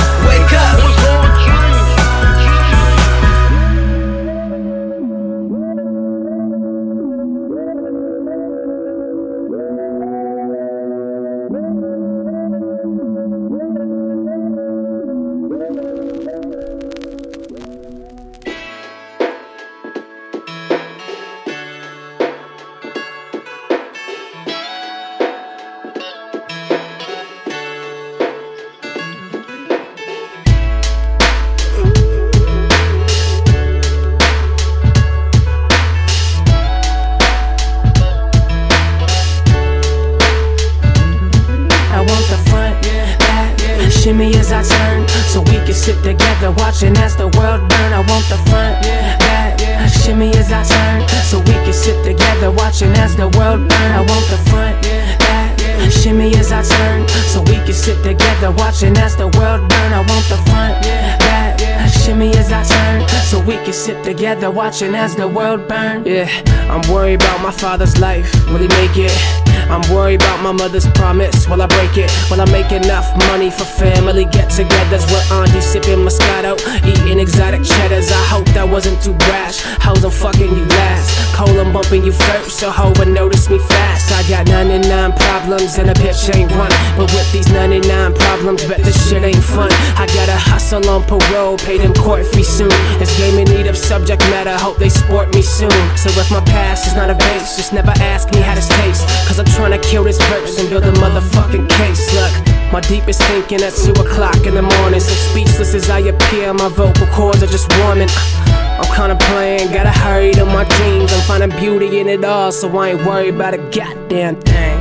Shimmy as I turn, so we can sit together watching as the world burn. I want the front, back. Shimmy as I turn, so we can sit together watching as the world burn. I want the front, back. Shimmy as I turn, so we can sit together watching as the world burn. I want the front, back. Shimmy as I turn, so we can sit together watching as the world burn. Yeah, I'm worried about my father's life. Will he make it? I'm worried about my mother's promise. Will I break it? Will I make enough money for family get-togethers? With auntie sipping Moscato, eating exotic cheddars. I hope that wasn't too brash. Hoes I'm fucking you last. Cole, I'm bumping you first, so ho would notice me fast. I got 99 problems and a bitch ain't one. But with these 99 problems, bet this shit ain't fun. I gotta hustle on parole, pay them court fee soon. This game in need of subject matter, hope they sport me soon. So if my past is not a base, just never ask me how this tastes. Cause I'm trying to kill this verse and build a motherfucking case. Look, my deepest thinking at 2 o'clock in the morning. So speechless as I appear, my vocal cords are just warming. I'm kinda playing, gotta hurry to my dreams. I'm finding beauty in it all, so I ain't worried about a goddamn thing.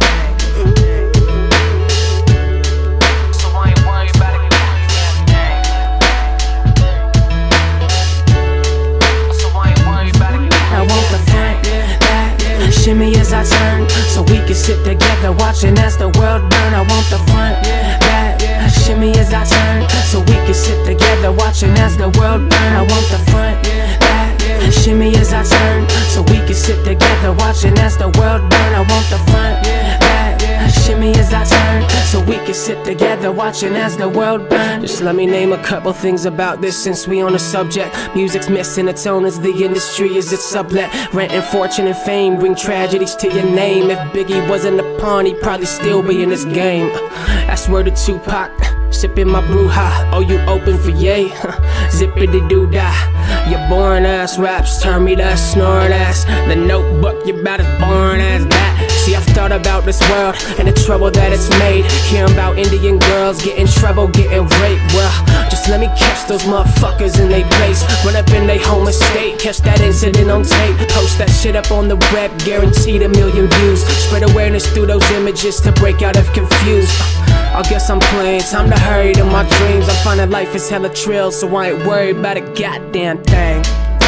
Shimmy as I turn, so we can sit together watching as the world burn. I want the front, back. Shimmy as I turn, so we can sit together watching as the world burn. I want the front, back. Shimmy as I turn, so we can sit together watching as the world burn. I want the front, back. Shimmy as I turn, so we can sit together watching as the world burn. Just let me name a couple things about this since we on the subject. Music's missing its owners, the industry is its sublet. Rent and fortune and fame bring tragedies to your name. If Biggie wasn't a pawn, he'd probably still be in this game. That's word of Tupac. Sipping my bruja, oh you open for yay? Zippity-doo-dah. Your boring ass raps turn me to a snoring ass. The Notebook, you about as boring as that. See, I've thought thought about this world and the trouble that it's made. Hearing about Indian girls getting trouble, getting raped. Well, just let me catch those motherfuckers in they place. Run up in they home estate, catch that incident on tape. Post that shit up on the web, guaranteed 1 million views. Spread awareness through those images to break out if confused. I guess I'm playing, time to hurry to my dreams. I'm finding life is hella trill, so I ain't worried about a goddamn thing.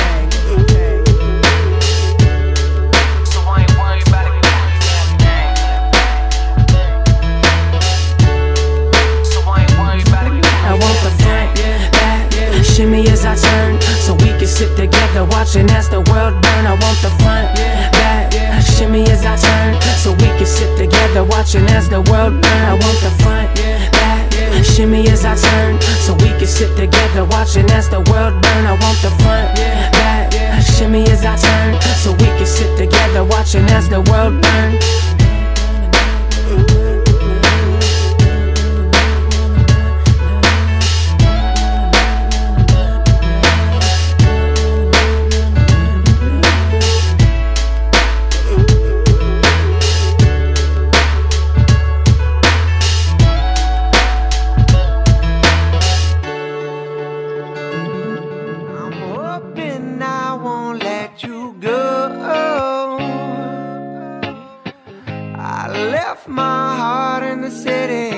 Shimmy as I turn, so we can sit together watching as the world burn. I want the front, back. Shimmy as I turn, so we can sit together watching as the world burn. I want the front, back. Shimmy as I turn, so we can sit together watching as the world burn. I want the front, back. Shimmy as I turn, so we can sit together watching as the world burn. My heart in the city,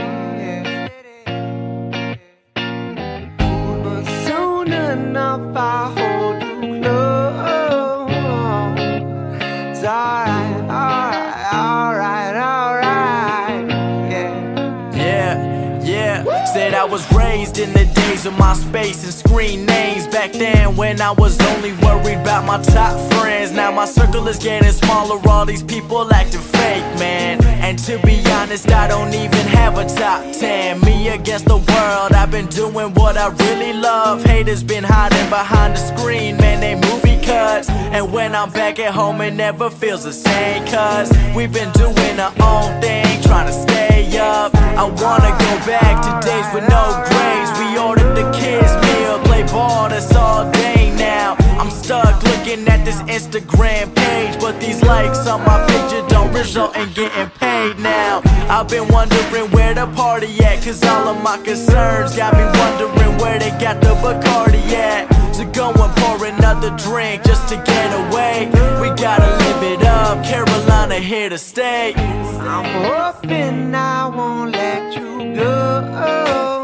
but soon enough I'll hold you close. It's alright, alright, alright, alright, yeah. Said I was raised in the days of MySpace and screen names. Back then when I was only worried about my top friends. Now my circle is getting smaller, all these people acting fake, man. And to be honest, I don't even have a top 10. Me against the world, I've been doing what I really love. Haters been hiding behind the screen, man, they movie cuts. And when I'm back at home, it never feels the same. Cause we've been doing our own thing, trying to stay up. I wanna go back to days with no grades. We ordered the kids meal, play ball, that's all day now. I'm stuck looking at this Instagram page, but these likes on my picture don't result in getting paid now. I've been wondering where the party at, cause all of my concerns got me wondering where they got the Bacardi at. So go and pour another drink just to get away. We gotta live it up, Carolina here to stay. I'm hoping I won't let you go.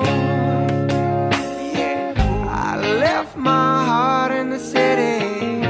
I left my heart in the city.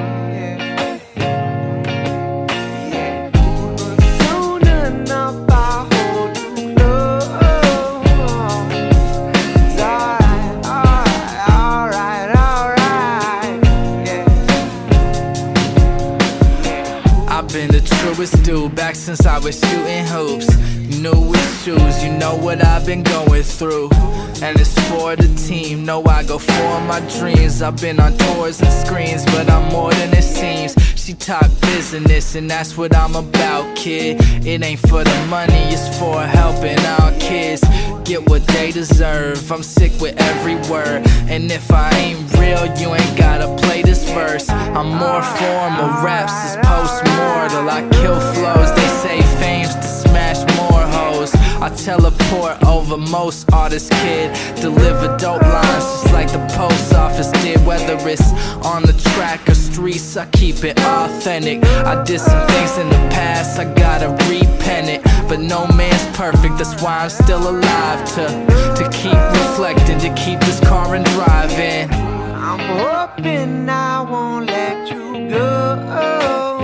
Dude, back since I was shooting hoops. New issues, you know what I've been going through. And it's for the team, know I go for my dreams. I've been on tours and screens, but I'm more than it seems. She talk business and that's what I'm about, kid. It ain't for the money, it's for helping our kids get what they deserve. I'm sick with every word, and if I ain't real, you ain't gotta play this verse. I'm more formal, raps is post-mortal. I kill flows, they say fame's to smash more hoes. I teleport over most artists, kid. Deliver dope lines just like the post office did. Whether it's on the track or streets, I keep it authentic. I did some things in the past, I gotta repent it. But no man's perfect, that's why I'm still alive. To keep reflecting, to keep this car and driving. I'm hoping I won't let you go.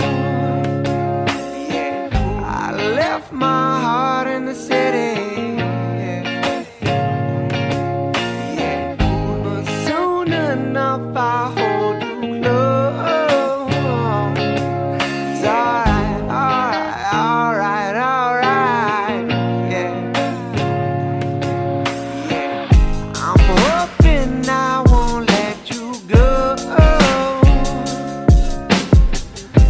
I left my heart in the city. But soon enough I'll hold you close. It's alright, alright, alright, alright, I'm hoping I won't let you go.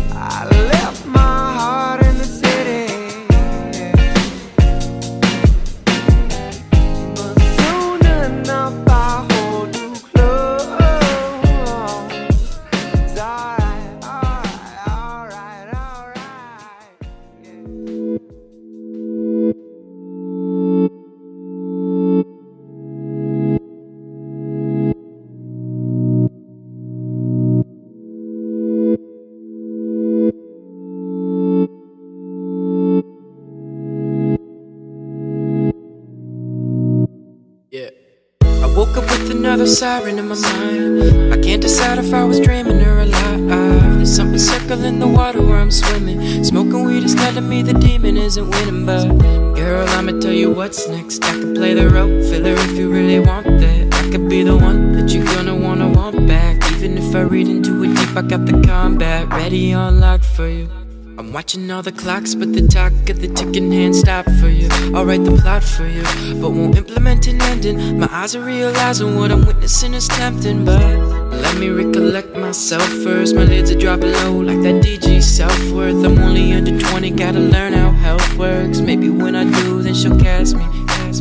little siren in my mind. I can't decide if I was dreaming or alive. There's something circling the water where I'm swimming. Smoking weed is telling me the demon isn't winning. But girl, I'ma tell you what's next. I could play the role, filler if you really want that. I could be the one that you're gonna wanna want back. Even if I read into it deep, I got the combat ready on lock for you. I'm watching all the clocks, but the talk of the ticking hand stop for you. I'll write the plot for you, but won't implement an ending. My eyes are realizing what I'm witnessing is tempting, but let me recollect myself first. My lids are dropping low like that DG self-worth. I'm only under 20, gotta learn how health works. Maybe when I do, then she'll cast me.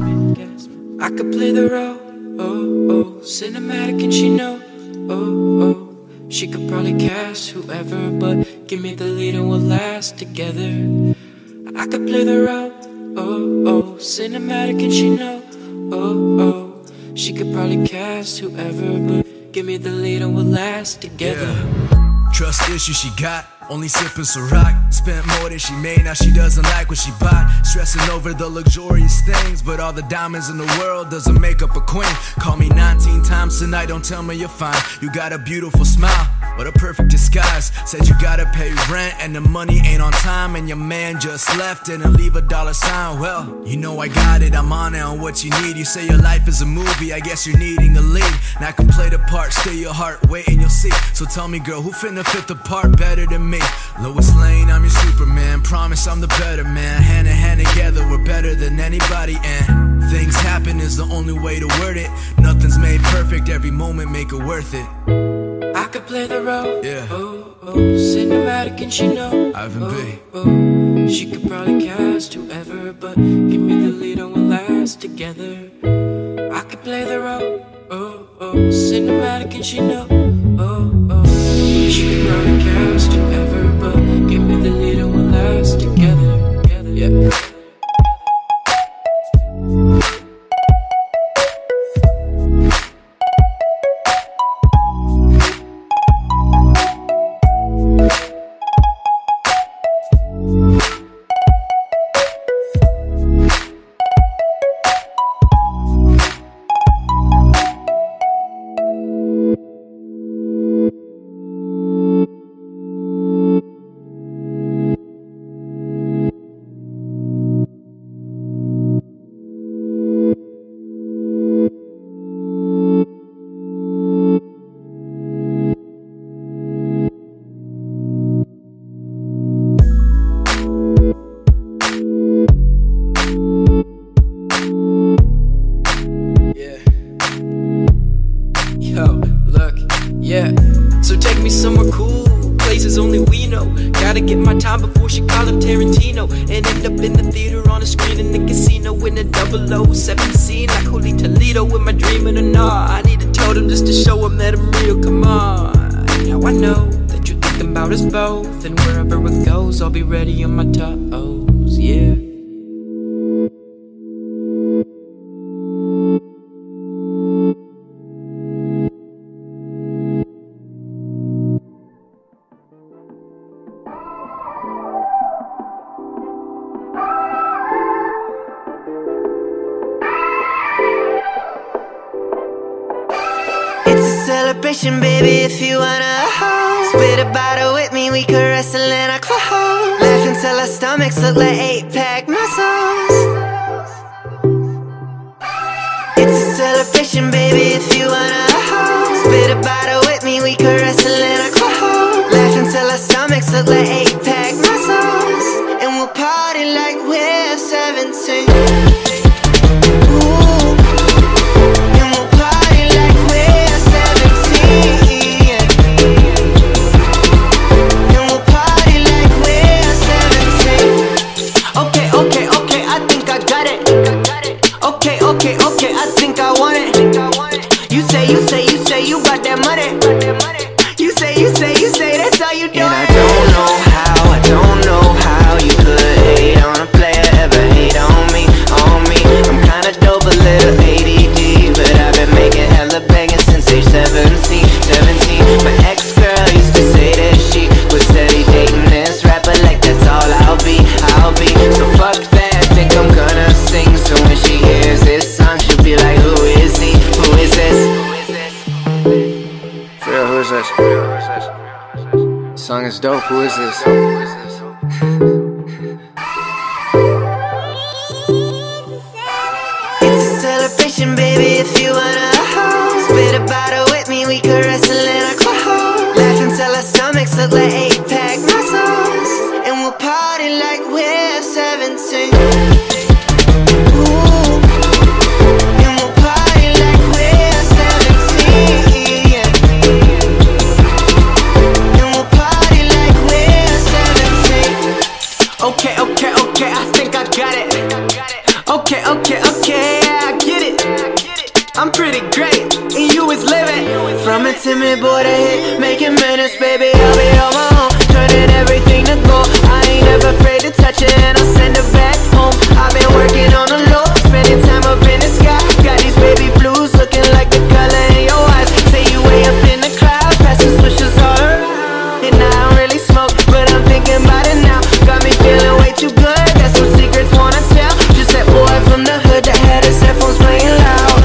I could play the role, oh, oh, cinematic and she know, oh, oh. She could probably cast whoever, but give me the lead and we'll last together. I could play the role, oh, oh, cinematic and she know, oh, oh. She could probably cast whoever, but give me the lead and we'll last together. Yeah. Trust issues she got, only sipping Ciroc. Spent more than she made, now she doesn't like what she bought. Stressing over the luxurious things, but all the diamonds in the world doesn't make up a queen. Call me 19 times tonight, don't tell me you're fine. You got a beautiful smile, what a perfect disguise. Said you gotta pay rent and the money ain't on time, and your man just left and leave a dollar sign. Well, you know I got it, I'm on it on what you need. You say your life is a movie, I guess you're needing a lead. And I can play the part, steal your heart, wait and you'll see. So tell me girl, who finna fit the part better than me? Lois Lane, I'm your Superman, promise I'm the better man. Hand in hand together, we're better than anybody, and things happen is the only way to word it. Nothing's made perfect, every moment make it worth it. I could play the role, yeah. Oh, oh, cinematic and she know, Ivan B. Oh, she could probably cast whoever, but give me the lead and we'll last together. I could play the role, oh, oh, cinematic and she know, oh, oh. She could probably cast whoever, but give me the lead and we'll last together. Yeah. And wherever it goes, I'll be ready on my toes, yeah. It's a celebration, baby, if you wanna spit a bottle with me, we could wrestle in our clothes. Laugh until our stomachs look like 8-pack muscles. It's a celebration, baby, if you wanna spit a bottle with me, we could wrestle in our clothes. Laugh until our stomachs look like 8-pack muscles. And we'll party like we're 17. You say that's all you do. And I don't know how, I don't Who is this? It's a celebration, baby, if you wanna spit a bottle with me, we could wrestle in a club. Laugh until our stomachs look like 8-pack muscles, and we'll party like we're 17. Ooh. And we'll party like we're 17, yeah. And we'll party like we're 17. Okay, I think I got it. Okay, yeah, I get it. I'm pretty great, and you is living. From a timid boy to hit, making minutes, baby, I'll be on my own, turning everything to gold. I ain't never afraid to touch it, and I'll send it back home. I've been working on the low, spending time up in the sky. Got these baby blues looking like the color in your eyes. Say you way up in the clouds, passing swishers all around. And I don't really smoke, but I'm thinking about it now. Got me feeling way too good, got some secrets wanna tell. Just that boy from the hood that had his headphones playing loud.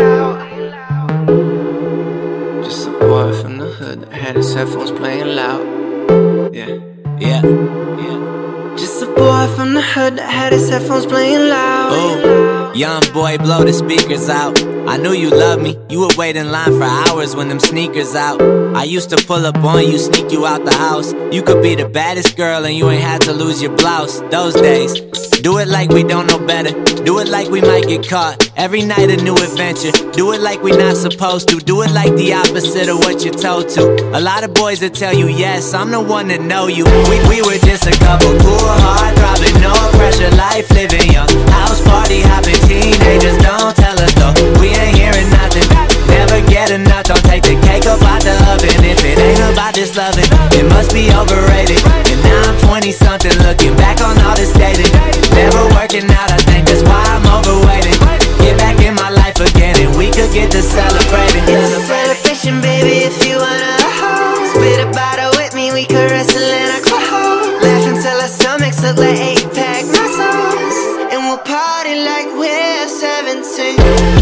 Just a boy from the hood that had his headphones playing loud. Yeah. Just a boy from the hood that had his headphones playing loud. Ooh, young boy, blow the speakers out. I knew you loved me, you would wait in line for hours when them sneakers out. I used to pull up on you, sneak you out the house. You could be the baddest girl and you ain't had to lose your blouse. Those days, do it like we don't know better. Do it like we might get caught. Every night a new adventure. Do it like we not supposed to. Do it like the opposite of what you're told to. A lot of boys that tell you yes, I'm the one that know you. We were just a couple cool, hard throbbing, no pressure life living young. House party hopping teenagers, don't tell us though. We ain't hearing nothing, never get enough. Don't take the cake up out the oven. If it ain't about this loving, it must be overrated. And now I'm 20 something, looking back on all this dating. Never working out, I think that's why I'm overweighted. Get back in my life again and we could get to celebrating. It's a celebration, baby, if you wanna spit a bottle with me, we could wrestle in a club. Laugh until our stomachs look like 8-pack muscles, and we'll party like we're 17.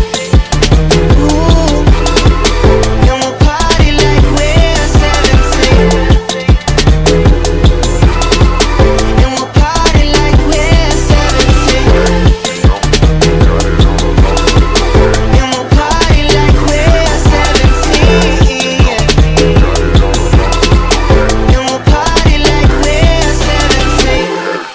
Ooh. And we'll party like we're 17. And we'll party like we're 17. And we'll party like we're 17, yeah. And we'll party like we're 17.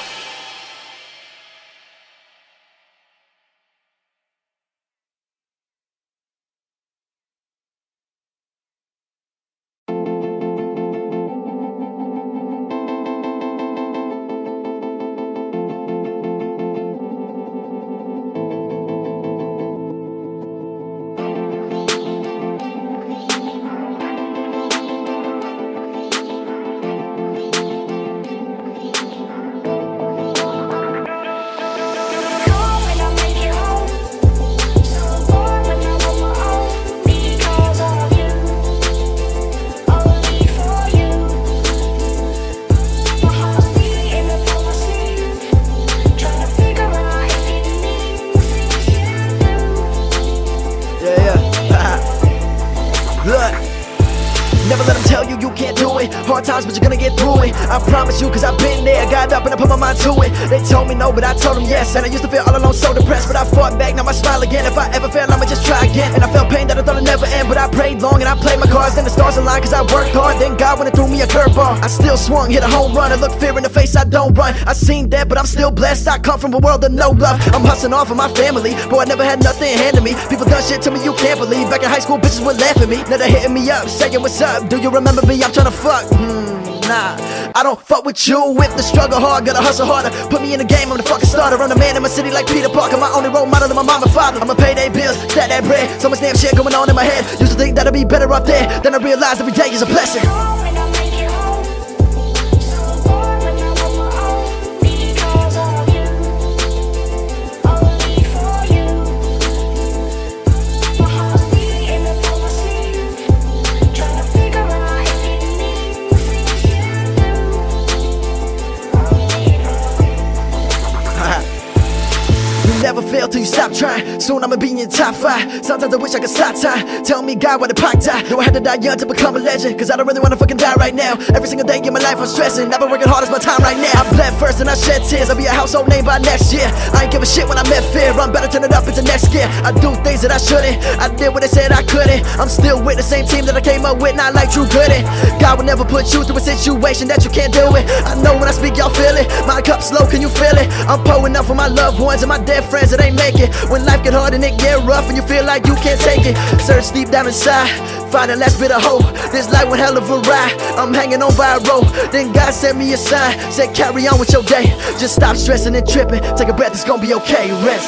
Never let them tell you you can't do it. Hard times, but you're gonna get through it. I promise you, cause I've been there. Got up and I put my mind to it. They told me no, but I told them yes. And I used to feel all alone, so depressed, but I fought back, now I smile again. If I ever fail, I'ma just try again. And I felt pain that I thought would never end, but I prayed long and I played my cards. Then the stars aligned cause I worked hard. Then God went and threw me a curveball. I still swung, hit a home run. I look fear in the face, I don't run. I seen that, but I'm still blessed. I come from a world of no love. I'm hustling off of my family, boy, I never had nothing handed me. People done shit to me you can't believe. Back in high school, bitches would laugh at me. Now they hitting me up, saying what's up. Do you remember me? I'm tryna fuck. Nah, I don't fuck with you. If the struggle hard, gotta hustle harder. Put me in the game, I'm the fucking starter. I'm the man in my city like Peter Parker. My only role model is my mama and father. I'ma pay their bills, stack that bread. So much damn shit going on in my head. Used to think that I'd be better up there. Then I realized every day is a blessing. fail till you stop trying. Soon I'ma be in your top 5. Sometimes I wish I could stop time. Tell me God why the Pac died. Know I had to die young to become a legend, cause I don't really wanna fucking die right now. Every single day in my life I'm stressing. I've been working hard as my time right now. I bled first and I shed tears. I'll be a household name by next year. I ain't give a shit when I met fear. I'm better turn it up into next gear. I do things that I shouldn't. I did what they said I couldn't. I'm still with the same team that I came up with, not like Drew Gooden. God will never put you through a situation that you can't deal with. I know when I speak y'all feel it. My cup's low, can you feel it? I'm pouring up for my loved ones and my dead friends that ain't make it. When life get hard and it get rough and you feel like you can't take it, search deep down inside, find the last bit of hope. This life one hell of a ride. I'm hanging on by a rope. Then God sent me a sign, said carry on with your day. Just stop stressing and tripping. Take a breath, it's gonna be okay. Rest.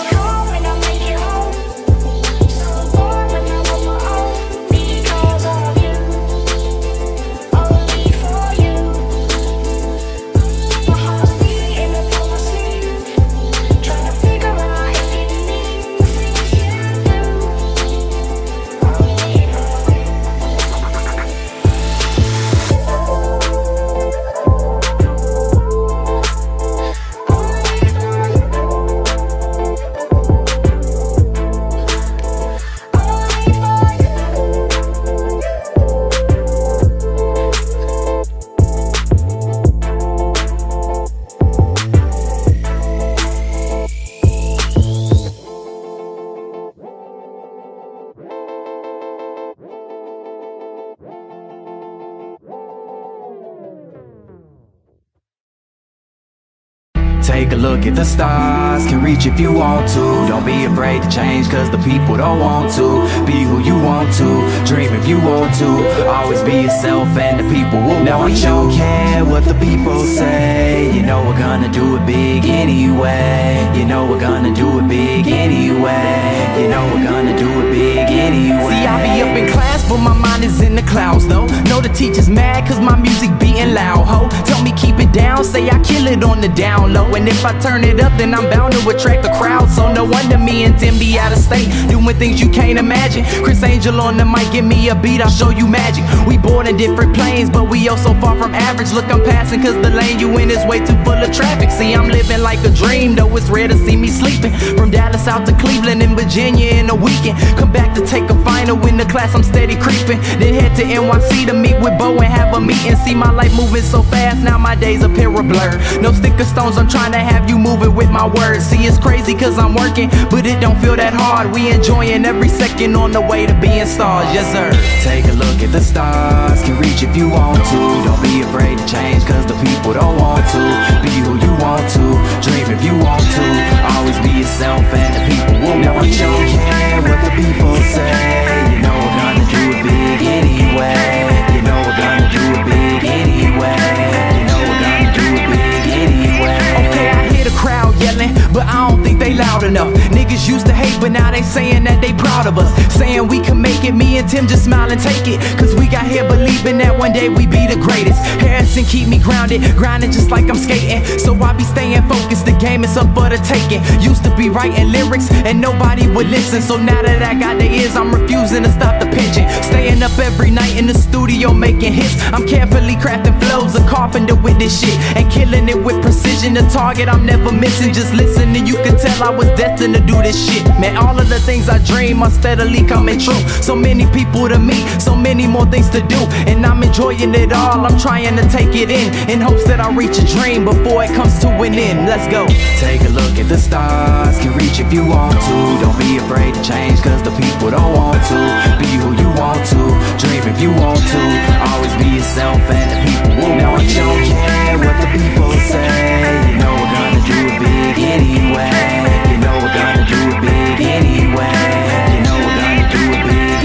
Take a look at the stars, can reach if you want to. Don't be afraid to change, cause the people don't want to. Be who you want to, dream if you want to. Always be yourself and the people will want you. Now we don't care what the people say. You know we're gonna do it big anyway. You know we're gonna do it big anyway. You know we're gonna do it big anyway. See, I be up in class, but my mind is in the clouds though. Know the teacher's mad cause my music beating loud, ho. Tell me keep it down, say I kill it on the down low. And if I turn it up, then I'm bound to attract the crowd. So no wonder me and Tim be out of state, doing things you can't imagine. Chris Angel on the mic, give me a beat, I'll show you magic. We born in different planes, but we oh so far from average. Look, I'm passing cause the lane you in is way too full of traffic. See, I'm living like a dream, though it's rare to see me sleeping. From Dallas out to Cleveland and Virginia in a weekend. Come back to take a final in the class, I'm steady creeping. Then head to NYC to meet with Bo and have a meeting. See my life moving so fast, now my days appear a blur. No sticker stones, I'm trying to have you moving with my words. See, it's crazy cause I'm working, but it don't feel that hard. We enjoying every second on the way to being stars, yes sir. Take a look at the stars, can reach if you want to. Don't be afraid to change cause the people don't want to. Be who you want to, dream if you want to. Always be yourself and the people will want you. Now we don't care what the people say. You know we're gonna do it big anyway. You know we're gonna do it big anyway. You know we're gonna do it big anyway. Okay, I hear the crowd yelling, but I don't think they loud enough. Niggas used to hate, but now they saying that they proud of us. Saying we can make it, me and Tim just smile and take it. Cause we got here believing that one day we be the greatest. Harrison keep me grounded, grinding just like I'm skating. So I be staying focused, the game is up for the taking. Used to be writing lyrics and nobody would listen. So now that I got the ears, I'm refusing to stop the pitching. Staying up every night in the studio making hits. I'm carefully crafting flows, a carpenter with this shit. And killing it with precision, the target I'm never missing. Just listening, you can tell I was destined to do this shit. Man, all of the things I dream are steadily coming true. So many people to meet, so many more things to do. And I'm enjoying it all, I'm trying to take it in hopes that I reach a dream before it comes to an end. Let's go. Take a look at the stars, can reach if you want to. Don't be afraid to change cause the people don't want to. Be who you want to, dream if you want to. Always be yourself and the people will want you. Now we don't care what the people say. You know we're gonna do it big anyway. You know we're gonna do it big anyway. You know we're gonna do it big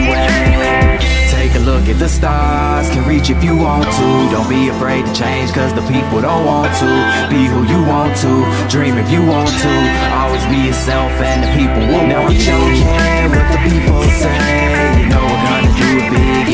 anyway. Take a look at the stars, can reach if you want to. Don't be afraid to change cause the people don't want to. Be who you want to, dream if you want to. Always be yourself and the people will want you. Now we don't care what the people say. You know we're gonna do it big